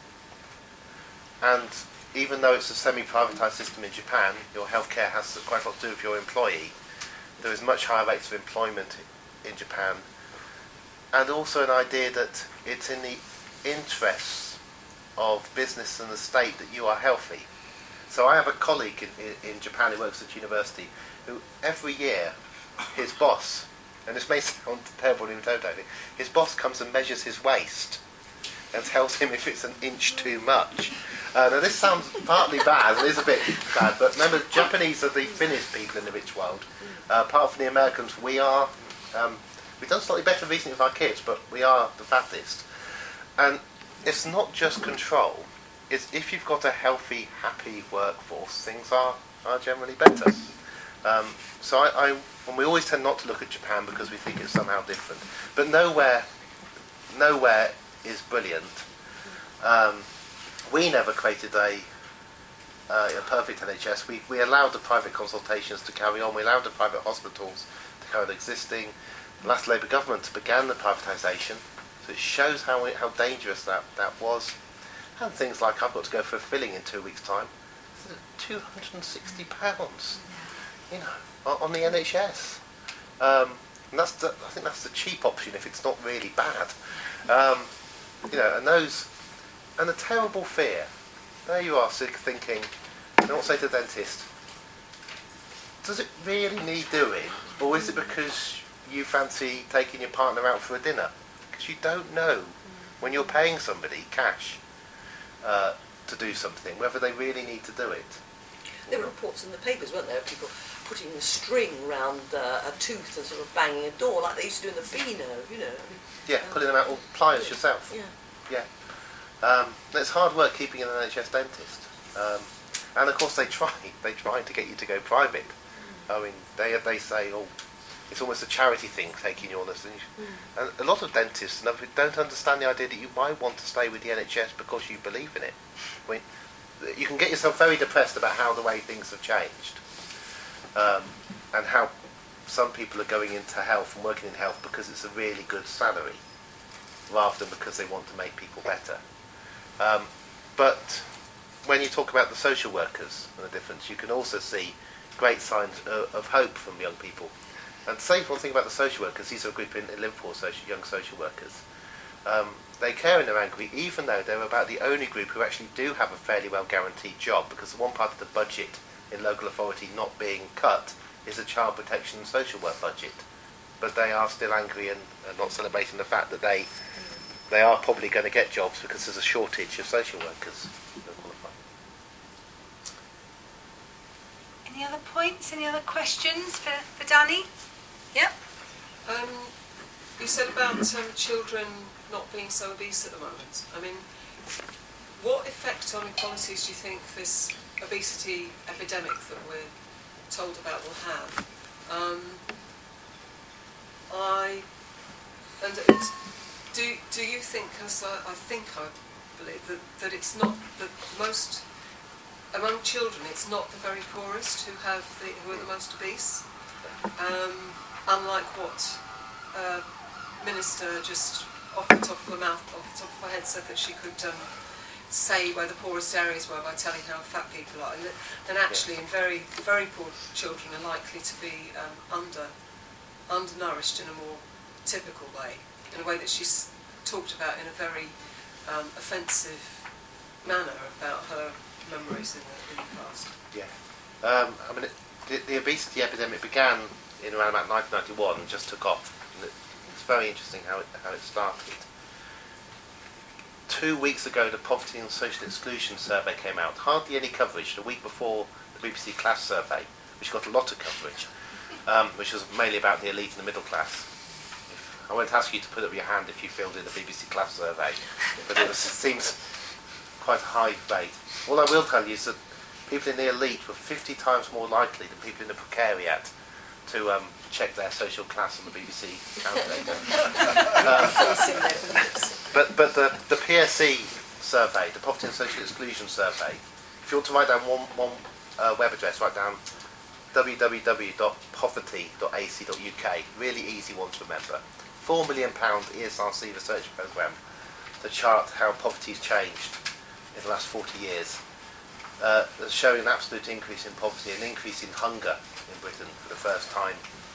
and even though it's a semi-privatised system in Japan, your healthcare has quite a lot to do with your employee. there is much higher rates of employment in Japan, and also an idea that it's in the interests of business and the state that you are healthy. So I have a colleague in, in, in Japan who works at university who every year his boss, and this may sound terrible in totally, his boss comes and measures his waist and tells him if it's an inch too much. Uh, now this sounds partly bad, it is a bit bad, but remember, Japanese are the thinnest people in the rich world. Uh, apart from the Americans, we are, um, we've done slightly better recently with our kids, but we are the fattest. And it's not just control, it's if you've got a healthy, happy workforce, things are, are generally better. Um, so I, I, and we always tend not to look at Japan because we think it's somehow different. But nowhere, nowhere is brilliant. Um, we never created a, uh, a perfect N H S. We, we allowed the private consultations to carry on. We allowed the private hospitals to carry on existing. The last Labour government began the privatisation. So it shows how it, how dangerous that, that was. And things like I've got to go for a filling in two weeks' time. two hundred and sixty pounds, you know, on, on the N H S. Um, and that's the, I think that's the cheap option if it's not really bad. Um, you know, and those, and a terrible fear. There you are, sick, thinking, you know what, say to the dentist, does it really need doing, or is it because you fancy taking your partner out for a dinner? Because you don't know when you're paying somebody cash uh, to do something, whether they really need to do it.
There were reports in the papers, weren't there, of people putting a string round uh, a tooth and sort of banging a door like they used to do in the Beano, you know. I mean,
yeah, um, pulling them out, or pliers yourself.
Yeah.
Yeah. Um, it's hard work keeping an N H S dentist. Um, and of course they try, they try to get you to go private. Mm. I mean, they they say, oh, it's almost a charity thing, taking your illness. Mm. And a lot of dentists don't understand the idea that you might want to stay with the N H S because you believe in it. I mean, you can get yourself very depressed about how the way things have changed. Um, and how some people are going into health and working in health because it's a really good salary, rather than because they want to make people better. Um, but when you talk about the social workers and the difference, you can also see great signs of, of hope from young people. And to say one thing about the social workers, these are a group in, in Liverpool, social, young social workers. Um, they care in their angry, even though they're about the only group who actually do have a fairly well guaranteed job, because the one part of the budget in local authority not being cut is a child protection and social work budget. But they are still angry and, and not celebrating the fact that they they are probably going to get jobs because there's a shortage of social workers.
Any other points? Any other questions for, for Danny? Yep.
Um, you said about um, children not being so obese at the moment. I mean, what effect on equalities do you think this obesity epidemic that we're told about will have? Um, I and it's, do do you think, as I, I think I believe that that it's not the most among children, it's not the very poorest who have the, who are the most obese. Um, unlike what uh, Minister just off the top of her mouth, off the top of her head, said that she could um, say where the poorest areas were by telling how fat people are, and, and actually, in very very poor children are likely to be um, under undernourished in a more typical way, in a way that she's talked about in a very um, offensive manner about her memories in the, in the past.
Yeah, um, I mean, it, the, the obesity epidemic began in around about nineteen ninety-one and just took off. And it, it's very interesting how it, how it started. Two weeks ago, the Poverty and Social Exclusion Survey came out. Hardly any coverage. The week before, the B B C Class Survey, which got a lot of coverage, um, which was mainly about the elite and the middle class. If, I won't ask you to put up your hand if you filled in the B B C Class Survey, but it, was, it seems quite a high rate. All I will tell you is that people in the elite were fifty times more likely than people in the precariat to um, check their social class on the B B C calculator. um, but but the, the P S E survey, the Poverty and Social Exclusion Survey, if you want to write down one, one uh, web address, write down w w w dot poverty dot a c dot u k, really easy one to remember. Four million pound E S R C research programme to chart how poverty's changed in the last forty years, uh, showing an absolute increase in poverty, an increase in hunger in Britain for the first time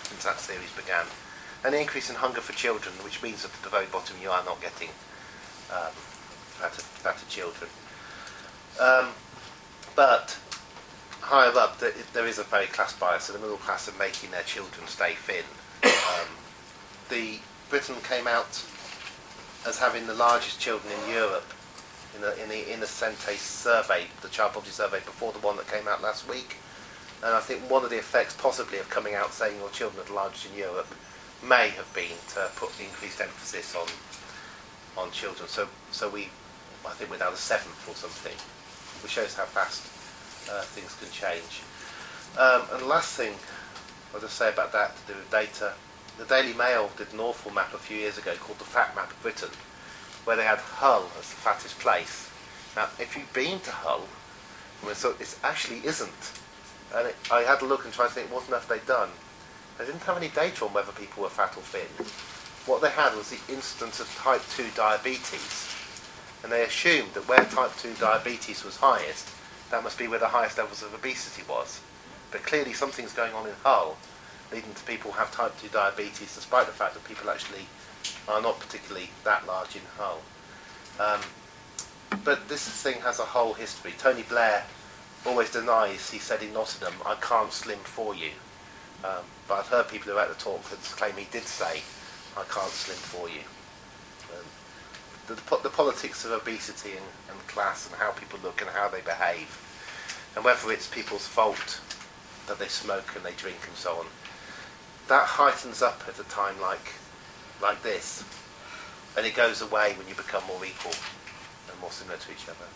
since that series began. An increase in hunger for children, which means that at the very bottom you are not getting um, fatter, fatter children. Um, but higher up, there, there is a very class bias, so the middle class are making their children stay thin. Um, the Britain came out as having the largest children in Europe in the in the in the Centre survey, the child poverty survey, before the one that came out last week. And I think one of the effects possibly of coming out saying your children are the largest in Europe may have been to put increased emphasis on on children. So so we, I think we're now the seventh or something, which shows how fast uh, things can change. Um, and the last thing I'll just say about that to do with data, the Daily Mail did an awful map a few years ago called the Fat Map of Britain, where they had Hull as the fattest place. Now, if you've been to Hull, well, so it actually isn't. And it, I had to look and try to think what on earth they'd done. They didn't have any data on whether people were fat or thin. What they had was the incidence of type two diabetes. And they assumed that where type two diabetes was highest, that must be where the highest levels of obesity was. But clearly something's going on in Hull, leading to people who have type two diabetes, despite the fact that people actually are not particularly that large in Hull. Um, but this thing has a whole history. Tony Blair always denies, he said in Nottingham, I can't slim for you. Um, but I've heard people who are at the talk claim he did say, I can't slim for you. Um, the, the, the politics of obesity and, and class and how people look and how they behave, and whether it's people's fault that they smoke and they drink and so on, that heightens up at a time like like this, and it goes away when you become more equal and more similar to each other.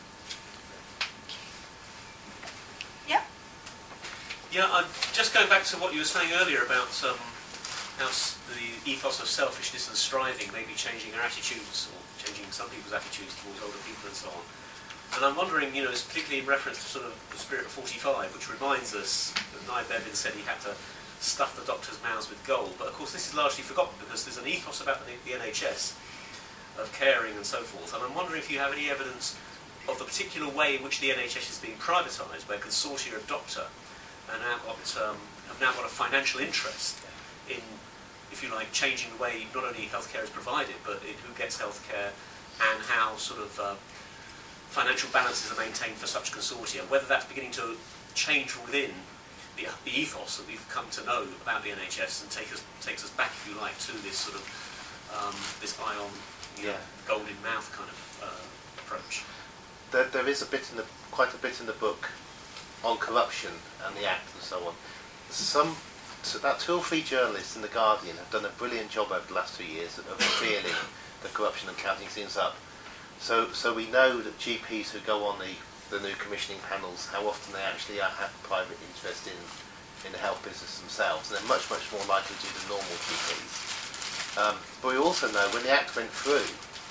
Yeah.
Yeah, I'm just going back to what you were saying earlier about um, how s- the ethos of selfishness and striving may be changing our attitudes, or changing some people's attitudes towards older people and so on. And I'm wondering, you know, it's particularly in reference to sort of the spirit of forty-five, which reminds us that Nye Bevin said he had to stuff the doctors' mouths with gold. But of course this is largely forgotten because there's an ethos about the, the N H S of caring and so forth. And I'm wondering if you have any evidence of the particular way in which the N H S is being privatised, where consortia of doctor and now got, um, have now got a financial interest in, if you like, changing the way not only healthcare is provided, but in who gets healthcare and how sort of uh, financial balances are maintained for such consortia. Whether that's beginning to change from within the, the ethos that we've come to know about the N H S and take us, takes us back, if you like, to this sort of um, this eye on, you know,
Yeah.
gold in mouth kind of uh, approach.
There, there is a bit in the, quite a bit in the book on corruption and the Act and so on. Some, so about two or three journalists in The Guardian have done a brilliant job over the last two years of revealing the corruption and counting things up. So, so we know that G Ps who go on the, the new commissioning panels, how often they actually are, have a private interest in, in the health business themselves, and they're much, much more likely to than normal G Ps. Um, but we also know when the Act went through,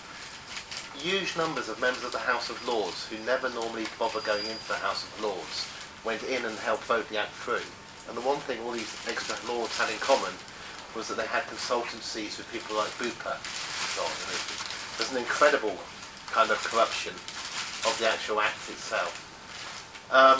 huge numbers of members of the House of Lords, who never normally bother going into the House of Lords, went in and helped vote the Act through. And the one thing all these extra Lords had in common was that they had consultancies with people like Bupa and so on. And it, there's an incredible kind of corruption of the actual Act itself. Um,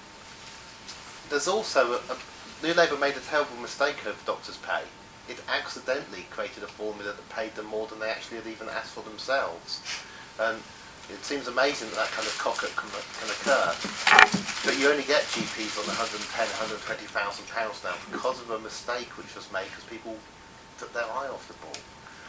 there's also, a, a, New Labour made a terrible mistake of doctors' pay. It accidentally created a formula that paid them more than they actually had even asked for themselves. And it seems amazing that that kind of cock-up can, can occur. But you only get G Ps on one hundred ten, one hundred twenty thousand pounds now because of a mistake which was made because people took their eye off the ball.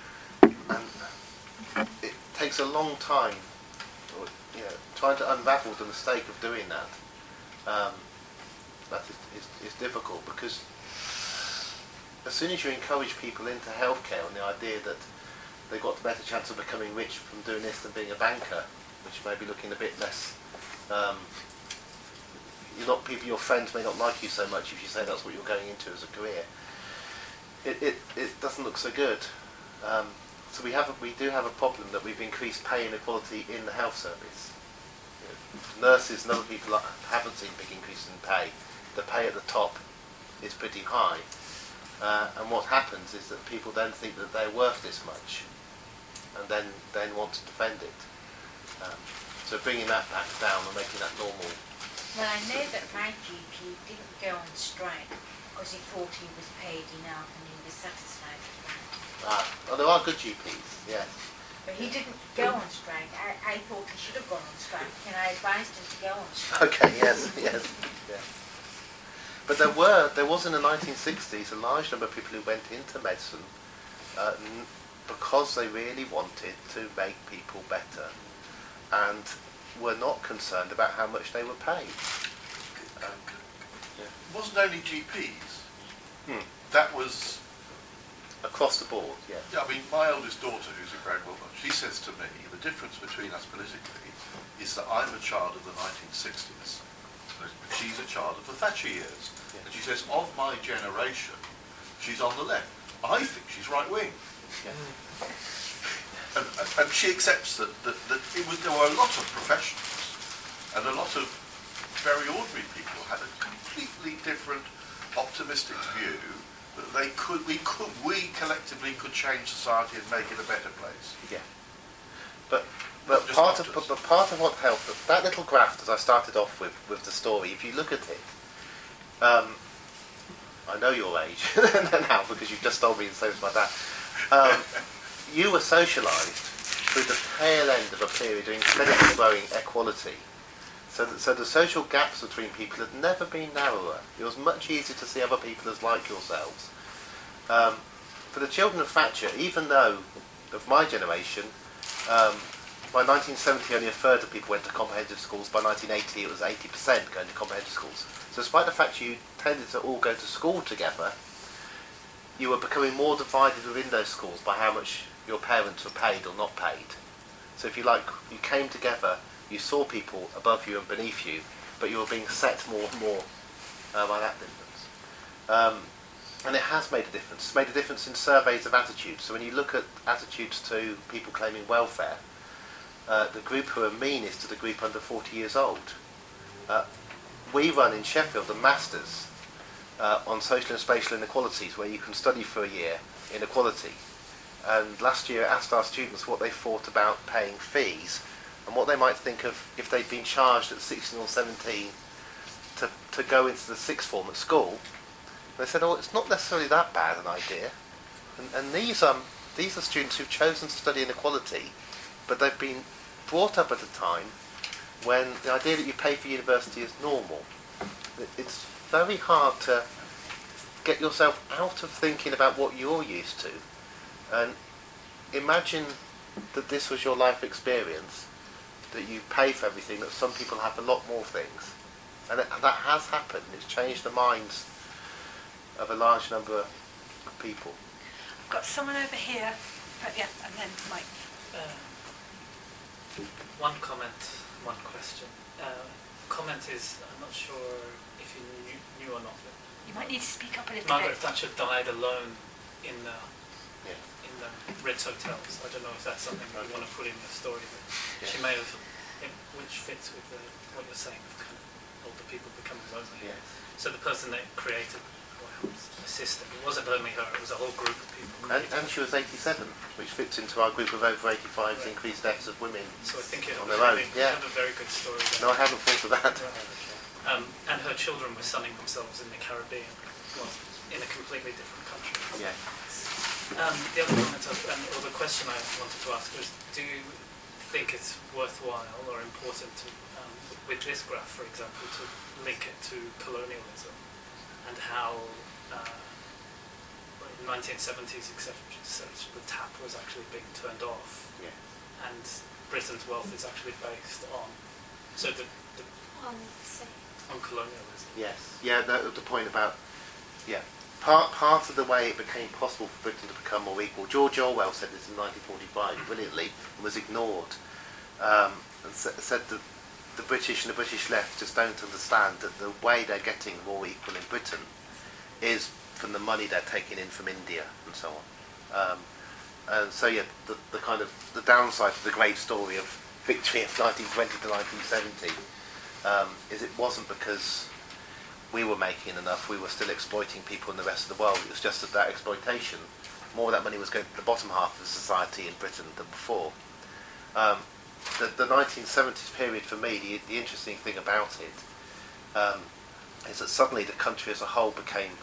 And it takes a long time, or, you know, trying to unravel the mistake of doing that. Um, that is, is, is difficult because as soon as you encourage people into healthcare on the idea that they've got a better chance of becoming rich from doing this than being a banker, which may be looking a bit less, um, you're not, people, your friends may not like you so much if you say that's what you're going into as a career. It, it, it doesn't look so good. Um, so we have a, we do have a problem that we've increased pay inequality in the health service. You know, nurses and other people haven't seen big increases in pay. The pay at the top is pretty high. Uh, and what happens is that people then think that they're worth this much, and then then want to defend it. Um, so bringing that back down and making that normal.
Well, I know that my G P didn't go on strike because he thought he was paid enough and he was satisfied with that.
Ah, well, there are good G Ps, yes.
But he didn't go on strike. I, I thought he should have gone on strike, and I advised him to go on strike.
Okay, yes, yes, yes. But there were, there was in the nineteen sixties a large number of people who went into medicine uh, n- because they really wanted to make people better and were not concerned about how much they were paid. Um, yeah.
It wasn't only G Ps.
Hmm.
That was...
Across the board, yeah.
Yeah, I mean, my eldest daughter, who's a grown woman, she says to me, the difference between us politically is that I'm a child of the nineteen sixties, but she's a child of the Thatcher years.
Yeah.
And she says, of my generation, she's on the left. I think she's right-wing.
Yeah.
And, and, and she accepts that, that, that it was, there were a lot of professionals and a lot of very ordinary people had a completely different optimistic view that they could, we could, we collectively could change society and make it a better place.
Yeah. But but
Just
part of
doctors.
but, but part of what helped, that little graph that I started off with with the story, if you look at it, um, I know your age now because you've just told me, and so is my dad. Um, you were socialised through the tail end of a period of incredibly growing equality. So that, so the social gaps between people had never been narrower. It was much easier to see other people as like yourselves. Um, for the children of Thatcher, even though of my generation, um, by nineteen seventy only a third of people went to comprehensive schools. By nineteen eighty it was eighty percent going to comprehensive schools. So despite the fact you tended to all go to school together, you were becoming more divided within those schools by how much your parents were paid or not paid. So if you like, you came together, you saw people above you and beneath you, but you were being set more and more uh, by that difference. Um, and it has made a difference. It's made a difference in surveys of attitudes. So when you look at attitudes to people claiming welfare, uh, the group who are meanest to the group under forty years old. Uh, we run in Sheffield a Masters uh, on social and spatial inequalities, where you can study for a year inequality. And last year I asked our students what they thought about paying fees and what they might think of if they'd been charged at sixteen or seventeen to, to go into the sixth form at school. And they said, oh, it's not necessarily that bad an idea. And, and these, um, these are students who've chosen to study inequality, but they've been brought up at a time when the idea that you pay for university is normal. It, it's very hard to get yourself out of thinking about what you're used to and imagine that this was your life experience, that you pay for everything, that some people have a lot more things. And it, that has happened. It's changed the minds of a large number of people.
I've got someone over here. But yeah, and then Mike.
Uh, one comment, one question. Uh, comment is, I'm not sure if you knew, knew or not, but
You might need to speak up a little
Margaret
bit.
Thatcher died alone in the
Yeah.
in the Ritz hotels. I don't know if that's something you want to put in the story, but
Yeah.
she may have, it, which fits with the, what you're saying of kind of older people becoming lonely.
Yeah.
So the person that created, or helped assist them, it wasn't only her, it was a whole group of people.
And, and she was eighty-seven, which fits into our group of over eighty-fives,
Right.
increased deaths of women.
So I think it
on
was
their own,
really,
yeah.
you have a very good story there.
No, I haven't thought of that.
Um, and her children were sunning themselves in the Caribbean, well, in a completely different country.
Yeah.
Um, the other comment, of, um, or the question I wanted to ask was, do you think it's worthwhile or important to, um, with this graph, for example, to link it to colonialism and how uh, in the nineteen seventies, et cetera, the tap was actually being turned off,
Yeah.
and Britain's wealth is actually based on, so the, the
Um, so
on colonialism.
Yes. Yeah, the, the point about, yeah, part part of the way it became possible for Britain to become more equal. George Orwell said this in nineteen forty-five brilliantly and was ignored. Um, and sa- said that the British and the British left just don't understand that the way they're getting more equal in Britain is from the money they're taking in from India and so on. Um, and so yeah, the, the kind of the downside of the great story of victory of nineteen twenty to nineteen seventy um, is it wasn't because we were making enough, we were still exploiting people in the rest of the world. It was just that that exploitation, more of that money was going to the bottom half of the society in Britain than before. Um, the, the nineteen seventies period for me, the, the interesting thing about it um, is that suddenly the country as a whole became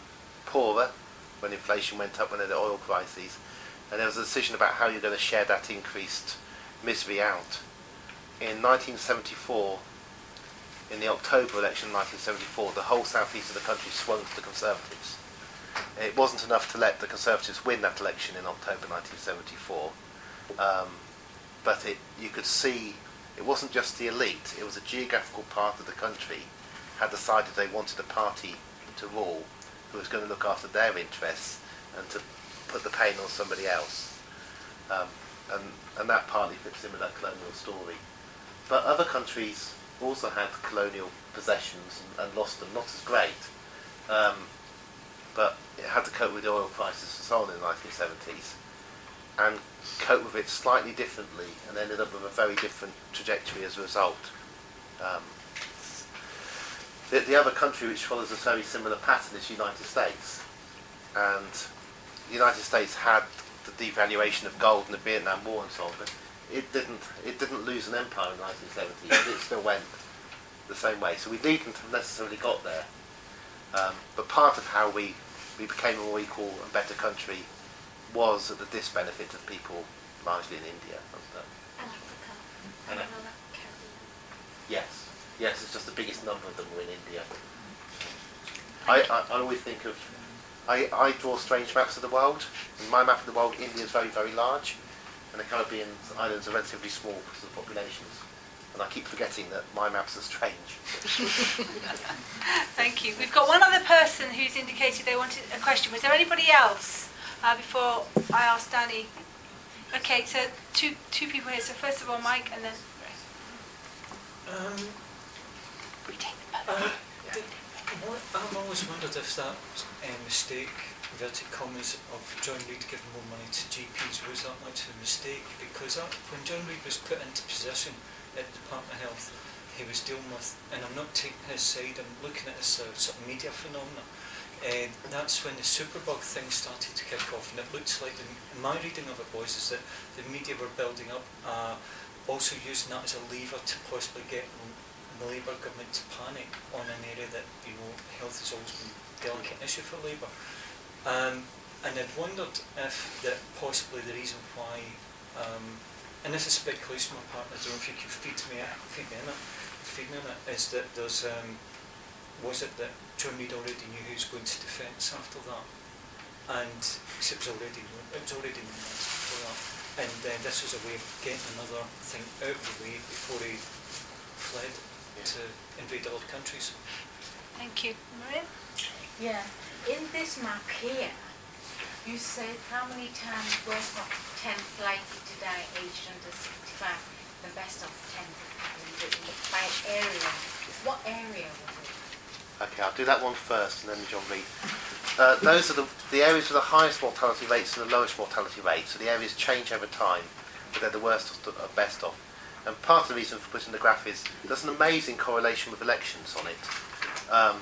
poorer when inflation went up, when there were oil crises, and there was a decision about how you're going to share that increased misery out. In nineteen seventy-four, in the October election of nineteen seventy-four, the whole southeast of the country swung to the Conservatives. It wasn't enough to let the Conservatives win that election in October nineteen seventy-four, um, but it, you could see it wasn't just the elite, it was a geographical part of the country had decided they wanted a party to rule who was going to look after their interests and to put the pain on somebody else. Um, and, and that partly fits in with that colonial story. But other countries also had colonial possessions and, and lost them, not as great. Um, but it had to cope with the oil crisis and so on in the nineteen seventies, and cope with it slightly differently, and ended up with a very different trajectory as a result. Um, the, the other country which follows a very similar pattern is the United States, and the United States had the devaluation of gold and the Vietnam War and so on, but it didn't it didn't lose an empire in the nineteen seventies, it still went the same way. So we needn't have necessarily got there. Um, but part of how we, we became a more equal and better country was at the disbenefit of people largely in India. Wasn't it?
And Africa.
And
And all that Caribbean.
Yes, yes, it's just the biggest number of them were in India. I, I, I always think of, I, I draw strange maps of the world. In my map of the world, India is very, very large, and the Caribbean islands are relatively small because of the populations. And I keep forgetting that my maps are strange.
Thank you. We've got one other person who's indicated they wanted a question. Was there anybody else uh, before I asked Danny? Okay, so two two people here. So first of all, Mike, and then.
Um,
We take the
uh, I've always wondered if that uh, mistake, inverted commas, of John Reid giving more money to G Ps was that much of a mistake, because that, when John Reid was put into position at the Department of Health, he was dealing with, and I'm not taking his side, I'm looking at this uh, sort of media phenomenon. Uh, that's when the superbug thing started to kick off, and it looks like, the, my reading of it was, is that the media were building up, uh, also using that as a lever to possibly get the Labour government to panic on an area that, you know, health has always been a delicate issue for Labour. Um, and I'd wondered if that possibly the reason why, um, and this is speculation on my part, I don't know if you could feed me, feed me in it, feed me in it, is that there's, um, was it that John Reid already knew who was going to defence after that? And it was already, it was already known before that. And uh, this was a way of getting another thing out of the way before he fled to invade other countries.
Thank you. Maria?
Yeah. In this map here, you said how many times worse of tenth likely to die aged under sixty-five, the best of ten by area. What area was it?
Okay, I'll do that one first, and then John Reid. Uh, those are the, the areas with the highest mortality rates and the lowest mortality rates. So the areas change over time, but they're the worst of the best of. And part of the reason for putting the graph is there's an amazing correlation with elections on it. Um,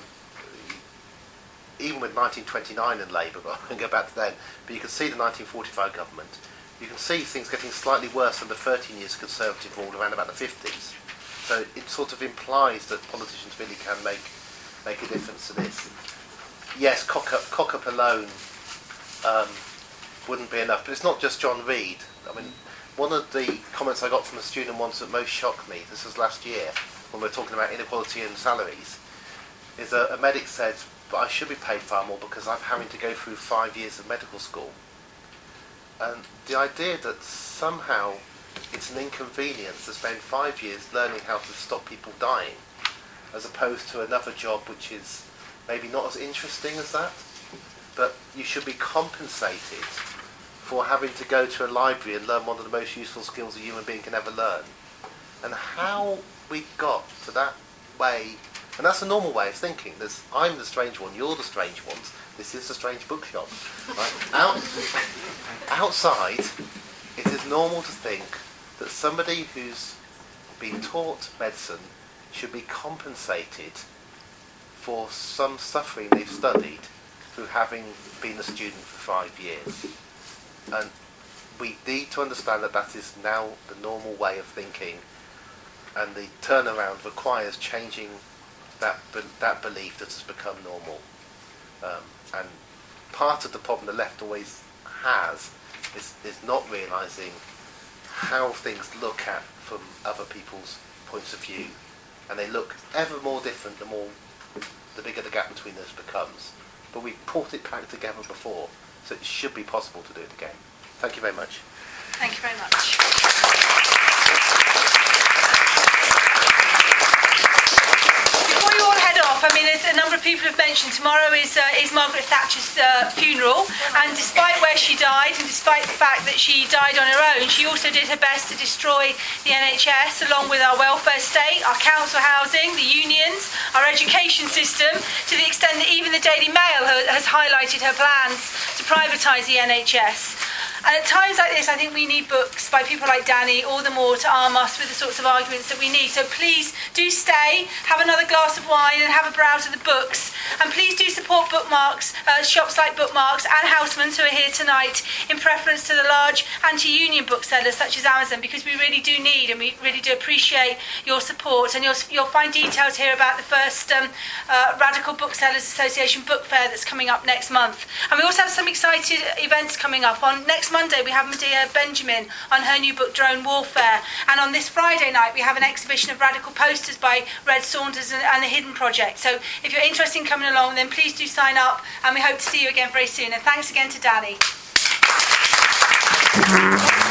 even with nineteen twenty-nine and Labour, but I won't go back to then, but you can see the nineteen forty-five government. You can see things getting slightly worse than the thirteen years of Conservative rule around about the fifties. So it sort of implies that politicians really can make make a difference to this. Yes, cock up, cock up alone um, wouldn't be enough, but it's not just John Reid. I mean, one of the comments I got from a student once that most shocked me, this was last year, when we were talking about inequality in salaries, is a, a medic said, but I should be paid far more because I'm having to go through five years of medical school. And the idea that somehow it's an inconvenience to spend five years learning how to stop people dying, as opposed to another job which is maybe not as interesting as that, but you should be compensated for having to go to a library and learn one of the most useful skills a human being can ever learn. And how we got to that way, and that's a normal way of thinking. There's, I'm the strange one, you're the strange ones, this is the strange bookshop. Right? Out, outside, it is normal to think that somebody who's been taught medicine should be compensated for some suffering they've studied through having been a student for five years. And we need to understand that that is now the normal way of thinking, and the turnaround requires changing that be- that belief that has become normal. Um, and part of the problem the left always has is, is not realising how things look at from other people's points of view, and they look ever more different the more the bigger the gap between us becomes. But we've brought it back together before, so it should be possible to do it again. Thank you very much.
Thank you very much. Before you all head off, I mean, there's a number of people have mentioned tomorrow is uh, is Margaret Thatcher's uh, funeral, and despite where she died, and despite the fact that she died on her own, she also did her best to destroy the N H S, along with our welfare state, our council housing, the unions, our education system, to the extent that even the Daily Mail ha- has highlighted her plans to privatise the N H S. And at times like this, I think we need books by people like Danny, all the more to arm us with the sorts of arguments that we need. So please do stay, have another glass of wine and have a browse of the books. And please do support Bookmarks, uh, shops like Bookmarks and Housemans who are here tonight, in preference to the large anti-union booksellers such as Amazon, because we really do need and we really do appreciate your support. And you'll, you'll find details here about the first um, uh, Radical Booksellers Association book fair that's coming up next month. And we also have some exciting events coming up. On next Monday we have Medea Benjamin on her new book Drone Warfare, and on this Friday night we have an exhibition of radical posters by Red Saunders and, and the Hidden Project. So if you're interested in coming along, then please do sign up, and we hope to see you again very soon. And thanks again to Danny.